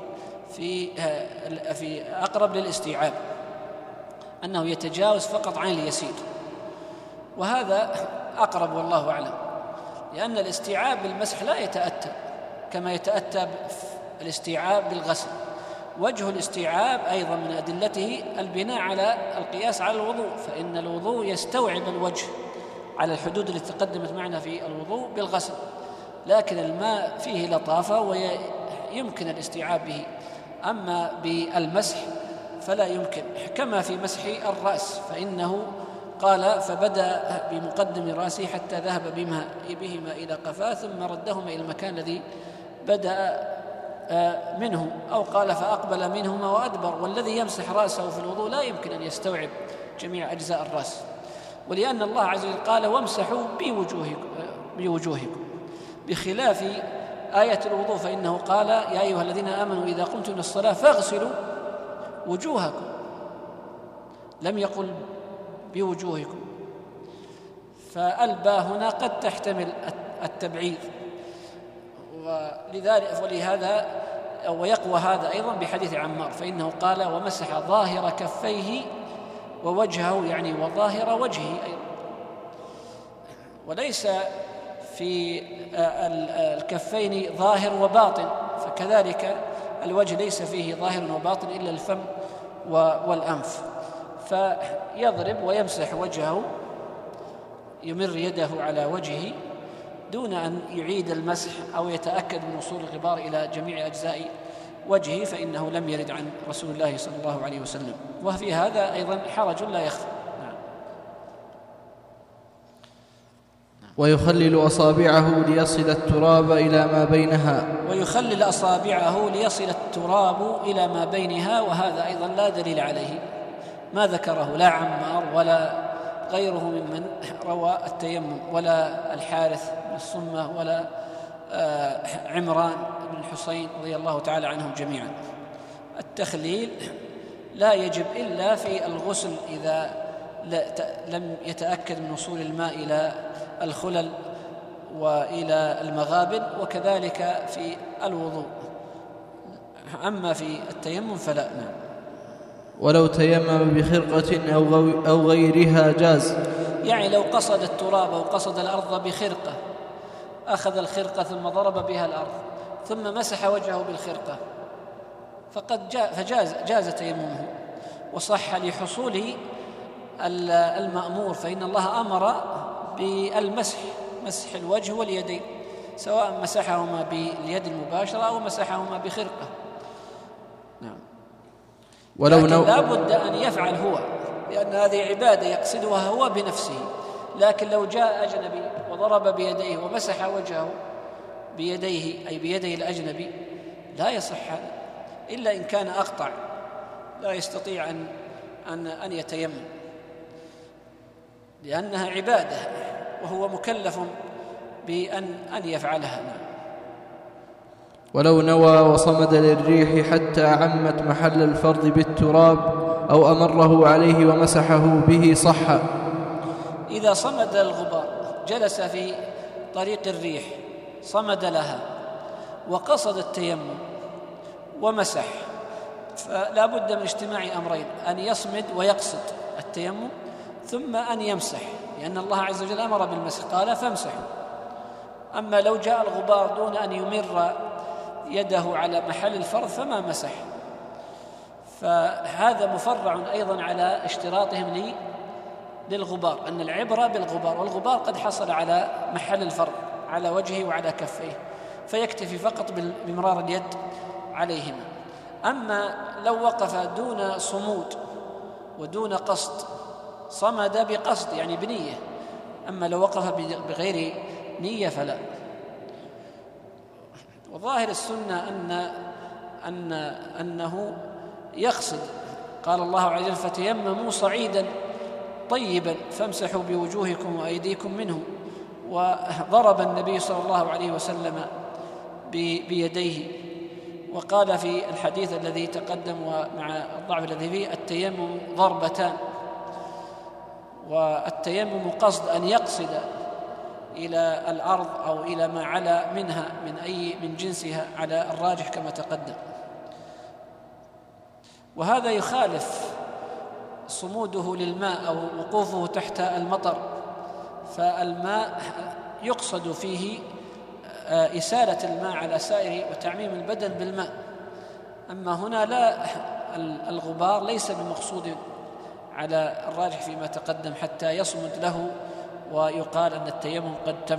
في أقرب للاستيعاب، أنه يتجاوز فقط عن اليسير، وهذا أقرب والله أعلم، لأن الاستيعاب بالمسح لا يتأتى كما يتأتى الاستيعاب بالغسل. وجه الاستيعاب أيضا من أدلته البناء على القياس على الوضوء، فإن الوضوء يستوعب الوجه على الحدود التي تقدمت معنا في الوضوء بالغسل، لكن الماء فيه لطافة ويمكن الاستيعاب به، أما بالمسح فلا يمكن، كما في مسح الرأس، فإنه قال فبدأ بمقدم رأسه حتى ذهب بهما إلى قفاه ثم ردهما إلى المكان الذي بدأ منه، أو قال فأقبل منهما وأدبر. والذي يمسح رأسه في الوضوء لا يمكن أن يستوعب جميع أجزاء الرأس، ولأن الله عز وجل قال وامسحوا بوجوهكم، بخلاف آية الوضوء فإنه قال يا أيها الذين آمنوا إذا قمتم إلى الصلاة فاغسلوا وجوهكم، لم يقل بوجوهكم، فالباء هنا قد تحتمل التبعير، ولهذا ويقوى هذا أيضا بحديث عمار، فإنه قال ومسح ظاهر كفيه ووجهه، يعني وظاهر وجهه أيضا، وليس في الكفين ظاهر وباطن، فكذلك الوجه ليس فيه ظاهر وباطن إلا الفم والأنف، فيضرب ويمسح وجهه، يمر يده على وجهه دون أن يعيد المسح أو يتأكد من وصول الغبار إلى جميع أجزاء وجهه، فإنه لم يرد عن رسول الله صلى الله عليه وسلم، وفي هذا أيضا حرج لا يخفى. ويخلل أصابعه ليصل التراب إلى ما بينها، ويخلل أصابعه ليصل التراب إلى ما بينها، وهذا أيضا لا دليل عليه، ما ذكره لا عمار ولا غيره ممن روى التيمم، ولا الحارث بن الصمة ولا عمران بن الحصين رضي الله تعالى عنهم جميعا. التخليل لا يجب إلا في الغسل إذا لم يتأكد من وصول الماء إلى الخلل وإلى المغابن، وكذلك في الوضوء، أما في التيمم فلا. نعم. ولو تيمم بخرقة أو غيرها جاز، يعني لو قصد التراب أو قصد الأرض بخرقة، أخذ الخرقة ثم ضرب بها الأرض ثم مسح وجهه بالخرقة فجاز تيممه وصح لحصوله المأمور، فإن الله أمر بالمسح، مسح الوجه واليدين، سواء مسحهما باليد المباشرة أو مسحهما بخرقة. نعم. لكن لا بد أن يفعل هو، لأن هذه عبادة يقصدها هو بنفسه، لكن لو جاء أجنبي وضرب بيديه ومسح وجهه بيديه أي بيديه الأجنبي لا يصح هذا، إلا إن كان أقطع لا يستطيع أن يتيمم، لأنها عبادة وهو مكلف بأن يفعلها. ولو نوى وصمد للريح حتى عمت محل الفرض بالتراب أو أمره عليه ومسحه به صح. إذا صمد الغبار، جلس في طريق الريح صمد لها وقصد التيمم ومسح، فلا بد من اجتماع أمرين، أن يصمد ويقصد التيمم ثم أن يمسح، لأن الله عز وجل أمر بالمسح قال فامسحوا. أما لو جاء الغبار دون أن يمر يده على محل الفرض فما مسح، فهذا مفرع أيضا على اشتراطهم للغبار، أن العبرة بالغبار، والغبار قد حصل على محل الفرض على وجهه وعلى كفيه، فيكتفي فقط بمرار اليد عليهما. أما لو وقف دون صمود ودون قصد، صمد بقصد يعني بنية، أما لو وقف بغير نية فلا. وظاهر السنة أنه يقصد. قال الله عز وجل: فتيمموا صعيدا طيبا فامسحوا بوجوهكم وأيديكم منه. وضرب النبي صلى الله عليه وسلم بيديه، وقال في الحديث الذي تقدم ومع الضعف الذي فيه: التيمم ضربتان. والتيمم قصد أن يقصد إلى الأرض أو إلى ما علا منها من جنسها على الراجح كما تقدم. وهذا يخالف صموده للماء أو وقوفه تحت المطر، فالماء يقصد فيه إسالة الماء على سائر وتعميم البدن بالماء. أما هنا لا، الغبار ليس بمقصود على الراجح فيما تقدم حتى يصمد له ويقال أن التيمم قد تم.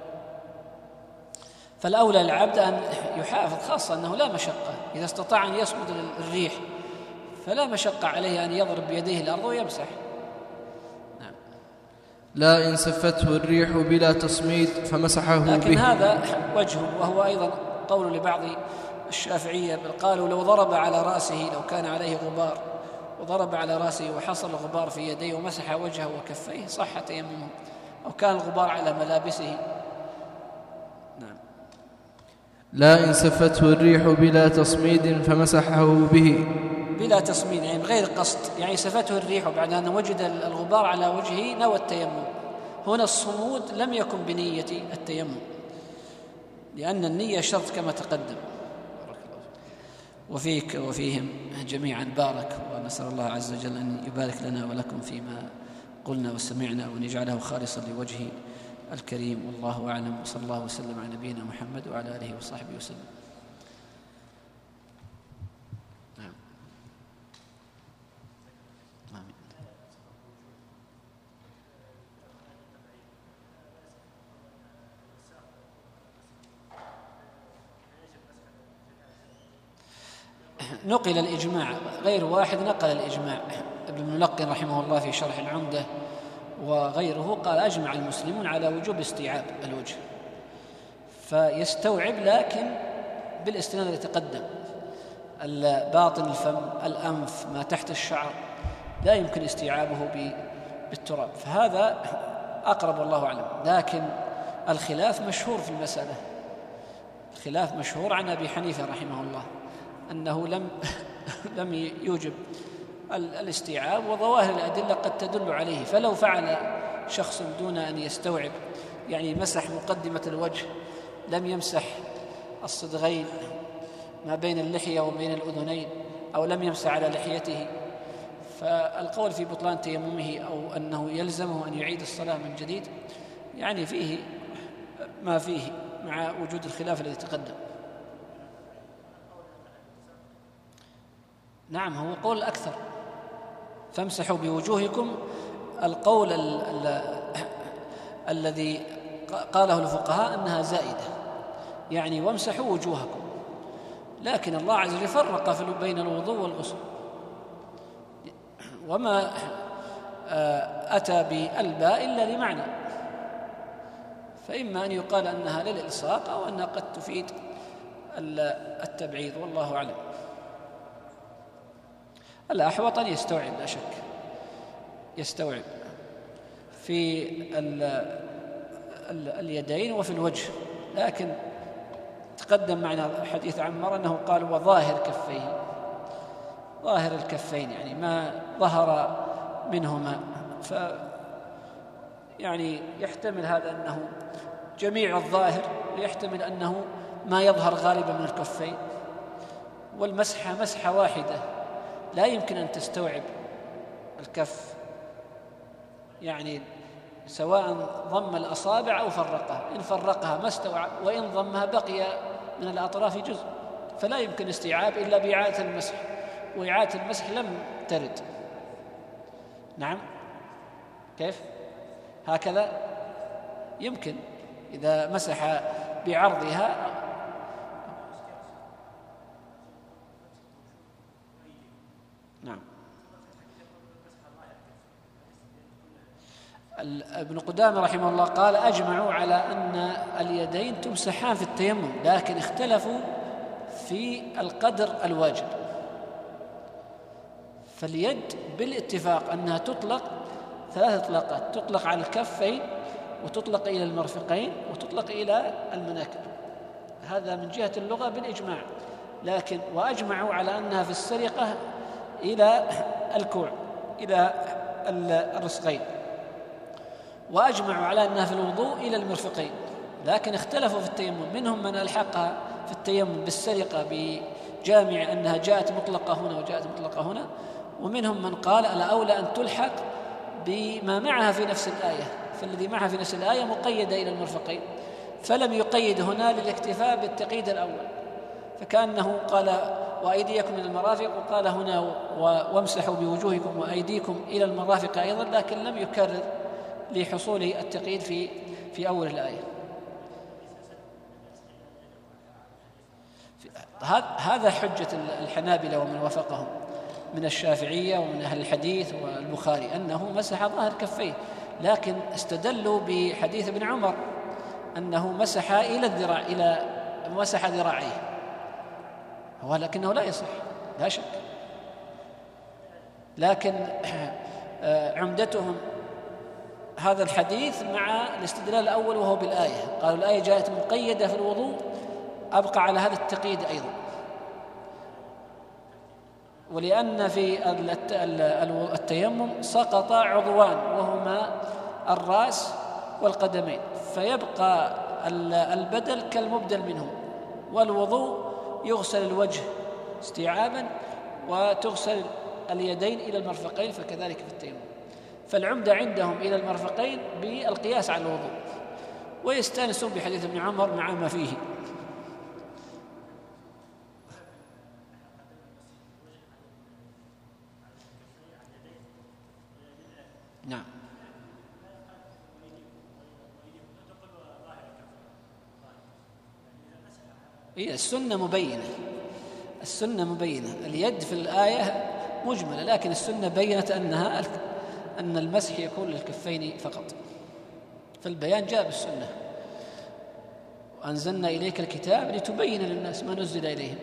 فالأولى للعبد أن يحافظ، خاصة أنه لا مشقة، إذا استطاع أن يصمد الريح فلا مشقة عليه أن يضرب بيديه الأرض ويمسح. نعم. لا إن سفته الريح بلا تصميد فمسحه لكن به. هذا وجهه، وهو أيضا قول لبعض الشافعية، بل قالوا لو ضرب على رأسه، لو كان عليه غبار وضرب على رأسه وحصل الغبار في يديه ومسح وجهه وكفيه صح تيممه، أو كان الغبار على ملابسه. نعم. لا إن سفته الريح بلا تصميد فمسحه به. بلا تصميد يعني بغير قصد، يعني سفته الريح بعد أن وجد الغبار على وجهه نوى التيمم. هنا الصمود لم يكن بنية التيمم، لأن النية شرط كما تقدم. وفيك وفيهم جميعا بارك، ونسأل الله عز وجل أن يبارك لنا ولكم فيما قلنا وسمعنا، وأن يجعله خالصا لوجهه الكريم. والله أعلم، وصلى الله وسلم على نبينا محمد وعلى آله وصحبه وسلم. نعم. آمين. نقل الإجماع، غير واحد نقل الإجماع. ابن الملقن رحمه الله في شرح العمدة وغيره قال: أجمع المسلمون على وجوب استيعاب الوجه، فيستوعب لكن بالاستناد الذي تقدم، باطن الفم، الأنف، ما تحت الشعر لا يمكن استيعابه بالتراب، فهذا أقرب والله أعلم. لكن الخلاف مشهور في المسألة، الخلاف مشهور عن أبي حنيفة رحمه الله أنه لم يوجب الاستيعاب، وظواهر الأدلة قد تدل عليه. فلو فعل شخص دون أن يستوعب، يعني مسح مقدمة الوجه، لم يمسح الصدغين ما بين اللحية وبين الأذنين، أو لم يمسح على لحيته، فالقول في بطلان تيممه أو أنه يلزمه أن يعيد الصلاة من جديد يعني فيه ما فيه مع وجود الخلاف الذي تقدم. نعم، هو قول الأكثر، فامسحوا بوجوهكم. القول الذي قاله الفقهاء أنها زائدة، يعني وامسحوا وجوهكم، لكن الله عز وجل فرق بين الوضوء والغسل، وما أتى بالباء إلا لمعنى، فإما أن يقال أنها للإلصاق أو أنها قد تفيد التبعيض، والله أعلم. الأحوط أن يستوعب، لا شك يستوعب في اليدين وفي الوجه، لكن تقدم معنا حديث عمر أنه قال: وظاهر كفيه، ظاهر الكفين يعني ما ظهر منهما، يعني يحتمل هذا أنه جميع الظاهر، ويحتمل أنه ما يظهر غالبا من الكفين. والمسحة مسحة واحدة، لا يمكن أن تستوعب الكف، يعني سواء ضم الأصابع أو فرقها، إن فرقها ما استوعب، وإن ضمها بقي من الأطراف جزء، فلا يمكن استيعاب إلا بإعادة المسح، وإعادة المسح لم ترد. نعم. كيف؟ هكذا يمكن إذا مسح بعرضها. نعم. ابن قدامة رحمه الله قال: أجمعوا على أن اليدين تمسحان في التيمم، لكن اختلفوا في القدر الواجب. فاليد بالاتفاق أنها تطلق 3 إطلاقات: تطلق على الكفين، وتطلق إلى المرفقين، وتطلق إلى المناكب. هذا من جهة اللغة بالإجماع. لكن وأجمعوا على أنها في السرقة إلى الكوع، إلى الرسغين. وأجمعوا على أنها في الوضوء إلى المرفقين، لكن اختلفوا في التيمم. منهم من ألحقها في التيمم بالسرقة بجامع أنها جاءت مطلقة هنا وجاءت مطلقة هنا، ومنهم من قال الأولى أن تلحق بما معها في نفس الآية، فالذي معها في نفس الآية مقيدة إلى المرفقين، فلم يقيد هنا للاكتفاء بالتقييد الأول، فكأنه قال وأيديكم من المرافق، وقال هنا وامسحوا بوجوهكم وأيديكم إلى المرافق أيضا، لكن لم يكرر لحصول التقييد في أول الآية. هذا حجة الحنابلة ومن وافقهم من الشافعية ومن أهل الحديث والبخاري أنه مسح ظاهر كفيه، لكن استدلوا بحديث ابن عمر أنه مسح إلى الذراع، مسح ذراعيه، ولكنه لا يصح لا شك. لكن عمدتهم هذا الحديث مع الاستدلال الأول وهو بالآية، قالوا الآية جاءت مقيدة في الوضوء، أبقى على هذا التقييد أيضا. ولأن في التيمم سقط عضوان وهما الرأس والقدمين، فيبقى البدل كالمبدل منه. والوضوء يغسل الوجه استيعابا وتغسل اليدين إلى المرفقين، فكذلك في التيمم. فالعمدة عندهم إلى المرفقين بالقياس على الوضوء، ويستانسون بحديث ابن عمر مع ما فيه. نعم. هي السنة مبينة. اليد في الآية مجملة، لكن السنة بينت أن المسح يكون للكفين فقط، فالبيان جاء بالسنة. وأنزلنا إليك الكتاب لتبين للناس ما نزل إليهم،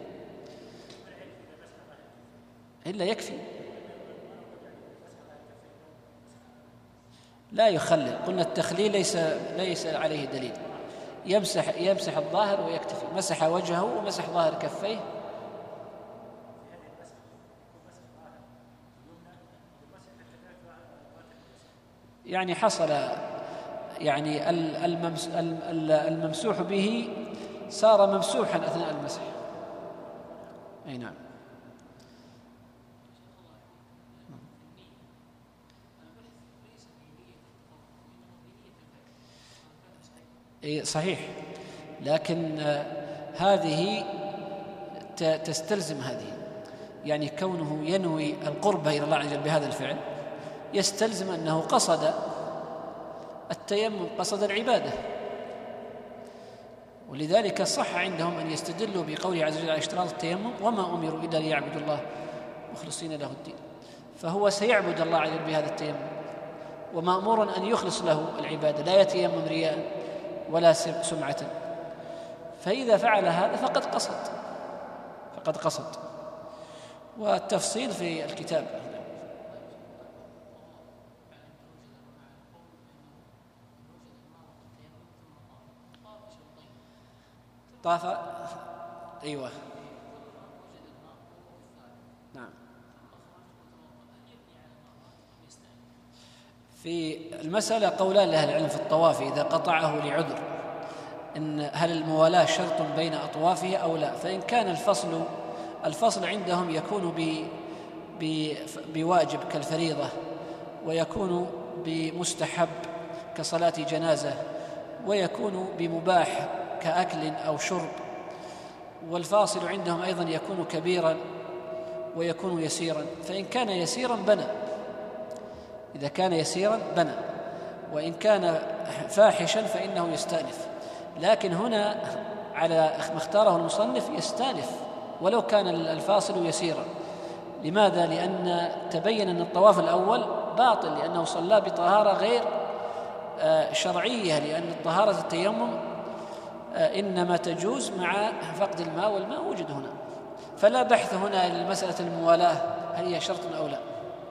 إلا يكفي، لا يخلل. قلنا التخليل ليس عليه دليل، يمسح الظاهر ويكتفي. مسح وجهه ومسح ظاهر كفيه. يعني حصل يعني الممسوح به صار ممسوحا أثناء المسح. أي نعم. صحيح، لكن هذه تستلزم هذه، يعني كونه ينوي القرب إلى الله عز وجل بهذا الفعل يستلزم أنه قصد التيمم، قصد العبادة. ولذلك صح عندهم أن يستدلوا بقوله عز وجل على اشتراط التيمم: وما أمروا إلا ليعبدوا الله مخلصين له الدين. فهو سيعبد الله عز وجل بهذا التيمم، ومأمور أن يخلص له العبادة، لا يتيمم رياء ولا سمعة. فإذا فعل هذا فقد قصد. والتفصيل في الكتاب. طاف. أيوة. نعم. في المسألة قولان لأهل العلم في الطواف إذا قطعه لعذر، إن هل الموالاة شرط بين أطوافه أو لا. فإن كان الفصل عندهم يكون بواجب كالفريضة، ويكون بمستحب كصلاة جنازة، ويكون بمباح كأكل أو شرب. والفاصل عندهم أيضا يكون كبيرا ويكون يسيرا. فإن كان يسيرا بنى، إذا كان يسيرا بنى، وإن كان فاحشا فإنه يستأنف. لكن هنا على ما اختاره المصنف يستأنف ولو كان الفاصل يسيرا. لماذا؟ لأن تبين أن الطواف الأول باطل، لأنه صلى بطهارة غير شرعية، لأن طهارة التيمم إنما تجوز مع فقد الماء، والماء وجد هنا. فلا بحث هنا لمسألة الموالاة هل هي شرط أو لا.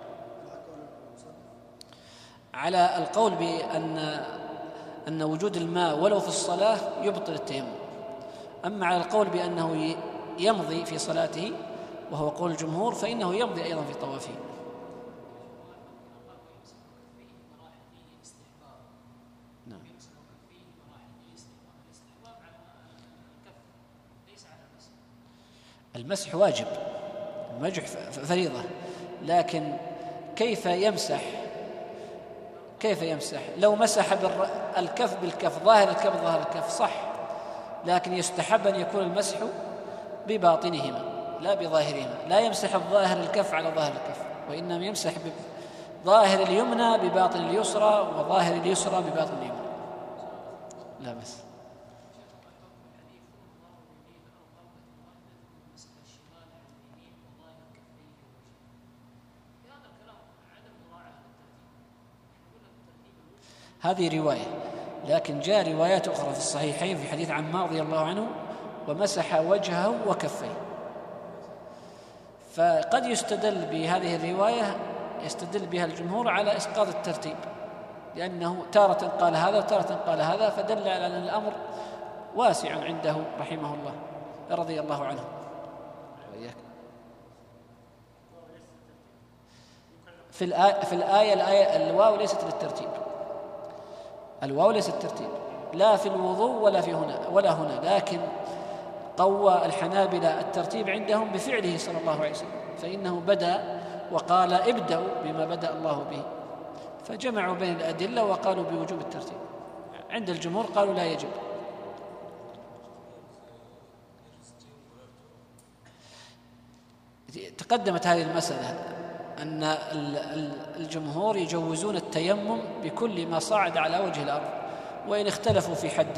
على القول بأن وجود الماء ولو في الصلاة يبطل التيمم. أما على القول بأنه يمضي في صلاته وهو قول الجمهور فإنه يمضي أيضا في طوافه. نعم. المسح واجب، المسح فريضة، لكن كيف يمسح؟ لو مسح الكف بالكف، ظاهر الكف ظاهر الكف صح، لكن يستحب أن يكون المسح بباطنهما لا بظاهرهما. لا يمسح الظاهر الكف على ظاهر الكف، وإنما يمسح ظاهر اليمنى بباطن اليسرى، وظاهر اليسرى بباطن اليمنى. لا بس هذه رواية، لكن جاء روايات أخرى في الصحيحين في حديث عمار رضي الله عنه ومسح وجهه وكفيه. فقد يستدل بهذه الرواية، يستدل بها الجمهور على إسقاط الترتيب، لأنه تارة قال هذا وتارة قال هذا، فدل على أن الأمر واسع عنده رحمه الله رضي الله عنه. في الآية الواو ليست للترتيب، الواو ليست الترتيب لا في الوضوء ولا هنا، لكن قوى الحنابلة الترتيب عندهم بفعله صلى الله عليه وسلم، فإنه بدأ وقال ابدأوا بما بدأ الله به، فجمعوا بين الأدلة وقالوا بوجوب الترتيب. عند الجمهور قالوا لا يجب. تقدمت هذه المسألة أن الجمهور يجوزون التيمم بكل ما صعد على وجه الأرض، وإن اختلفوا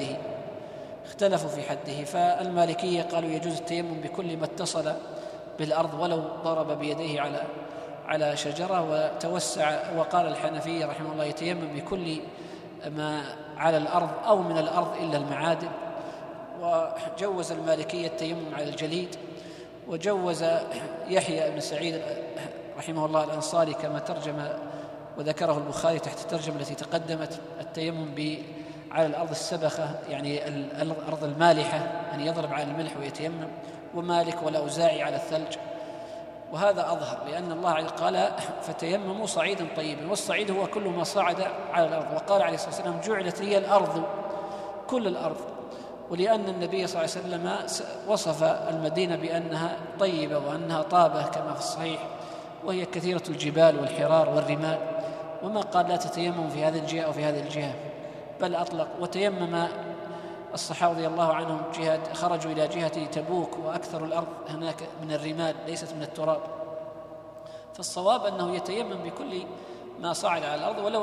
في حده. فالمالكية قالوا يجوز التيمم بكل ما اتصل بالأرض ولو ضرب بيديه على شجرة، وتوسع. وقال الحنفية رحمه الله يتيمم بكل ما على الأرض أو من الأرض إلا المعادن. وجوز المالكية التيمم على الجليد، وجوز يحيى بن سعيد رحمه الله الأنصاري كما ترجم وذكره البخاري تحت الترجمة التي تقدمت التيمم على الأرض السبخة، يعني الأرض المالحة، أن يضرب على الملح ويتيمم. ومالك والأوزاعي على الثلج. وهذا أظهر، لأن الله قال فتيمموا صعيدا طيبا، والصعيد هو كل ما صعد على الأرض. وقال عليه الصلاة والسلام جعلت لي الأرض كل الأرض، ولأن النبي صلى الله عليه وسلم وصف المدينة بأنها طيبة وأنها طابة كما في الصحيح، وهي كثيرة الجبال والحرار والرمال، وما قال لا تتيمموا في هذه الجهة أو في هذه الجهة، بل أطلق. وتيمم الصحابة رضي الله عنهم خرجوا إلى جهة تبوك، وأكثر الأرض هناك من الرمال ليست من التراب. فالصواب أنه يتيمم بكل ما صعد على الأرض ولو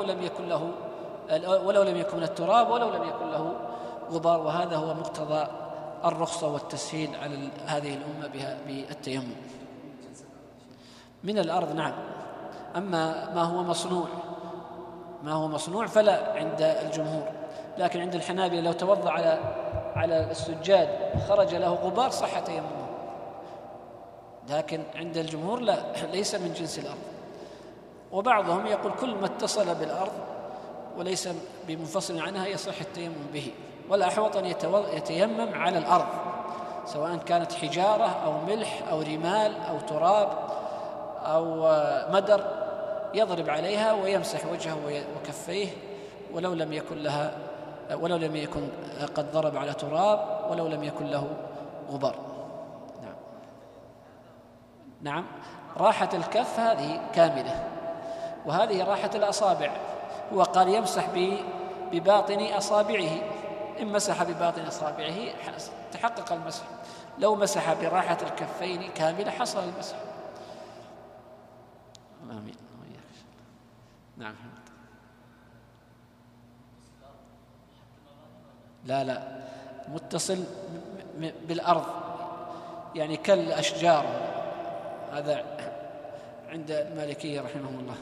لم يكن من التراب ولو لم يكن له غبار. وهذا هو مقتضى الرخصة والتسهيل على هذه الأمة بالتيمم من الأرض. نعم. أما ما هو مصنوع فلا عند الجمهور، لكن عند الحنابلة لو توضأ على السجاد خرج له غبار صح تيممه، لكن عند الجمهور لا، ليس من جنس الأرض. وبعضهم يقول كل ما اتصل بالأرض وليس بمنفصل عنها يصح التيمم به، والأحوط أن يتيمم على الأرض، سواء كانت حجارة أو ملح أو رمال أو تراب أو مدر، يضرب عليها ويمسح وجهه وكفيه ولو لم يكن قد ضرب على تراب، ولو لم يكن له غبار. نعم. راحة الكف هذه كاملة، وهذه راحة الأصابع. هو قال يمسح بباطن أصابعه، إن مسح بباطن أصابعه تحقق المسح. لو مسح براحة الكفين كاملة حصل المسح. آمين. نعم. لا متصل بالأرض، يعني كالأشجار، هذا عند المالكية رحمهم الله.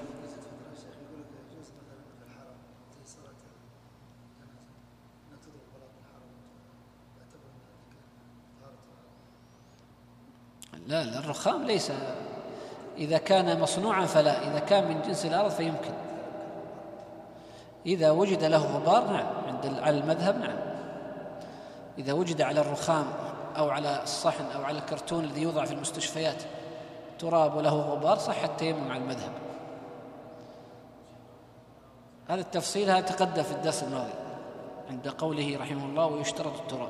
لا الرخام ليس، إذا كان مصنوعا فلا، إذا كان من جنس الأرض فيمكن، إذا وجد له غبار نعم، على المذهب نعم، إذا وجد على الرخام أو على الصحن أو على الكرتون الذي يوضع في المستشفيات تراب وله غبار صح التيمم على المذهب. هذا التفصيل هذا تقدم في الدرس الماضي عند قوله رحمه الله ويشترط التراب.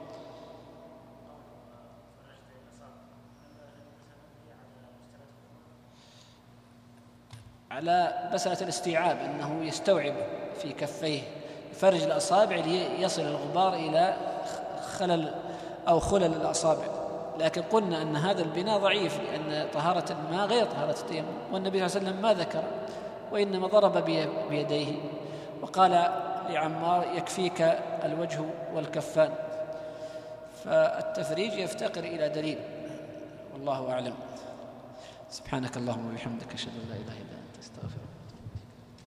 على مسألة الاستيعاب، أنه يستوعب في كفيه فرج الأصابع ليصل الغبار إلى خلل أو خلل الأصابع، لكن قلنا أن هذا البناء ضعيف، لأن طهارة الماء غير طهارة التيمم، والنبي صلى الله عليه وسلم ما ذكر، وإنما ضرب بيديه وقال لعمار يكفيك الوجه والكفان، فالتفريج يفتقر إلى دليل، والله أعلم. سبحانك اللهم وبحمدك أشهد أن لا إله إلا أنت أستغفرك.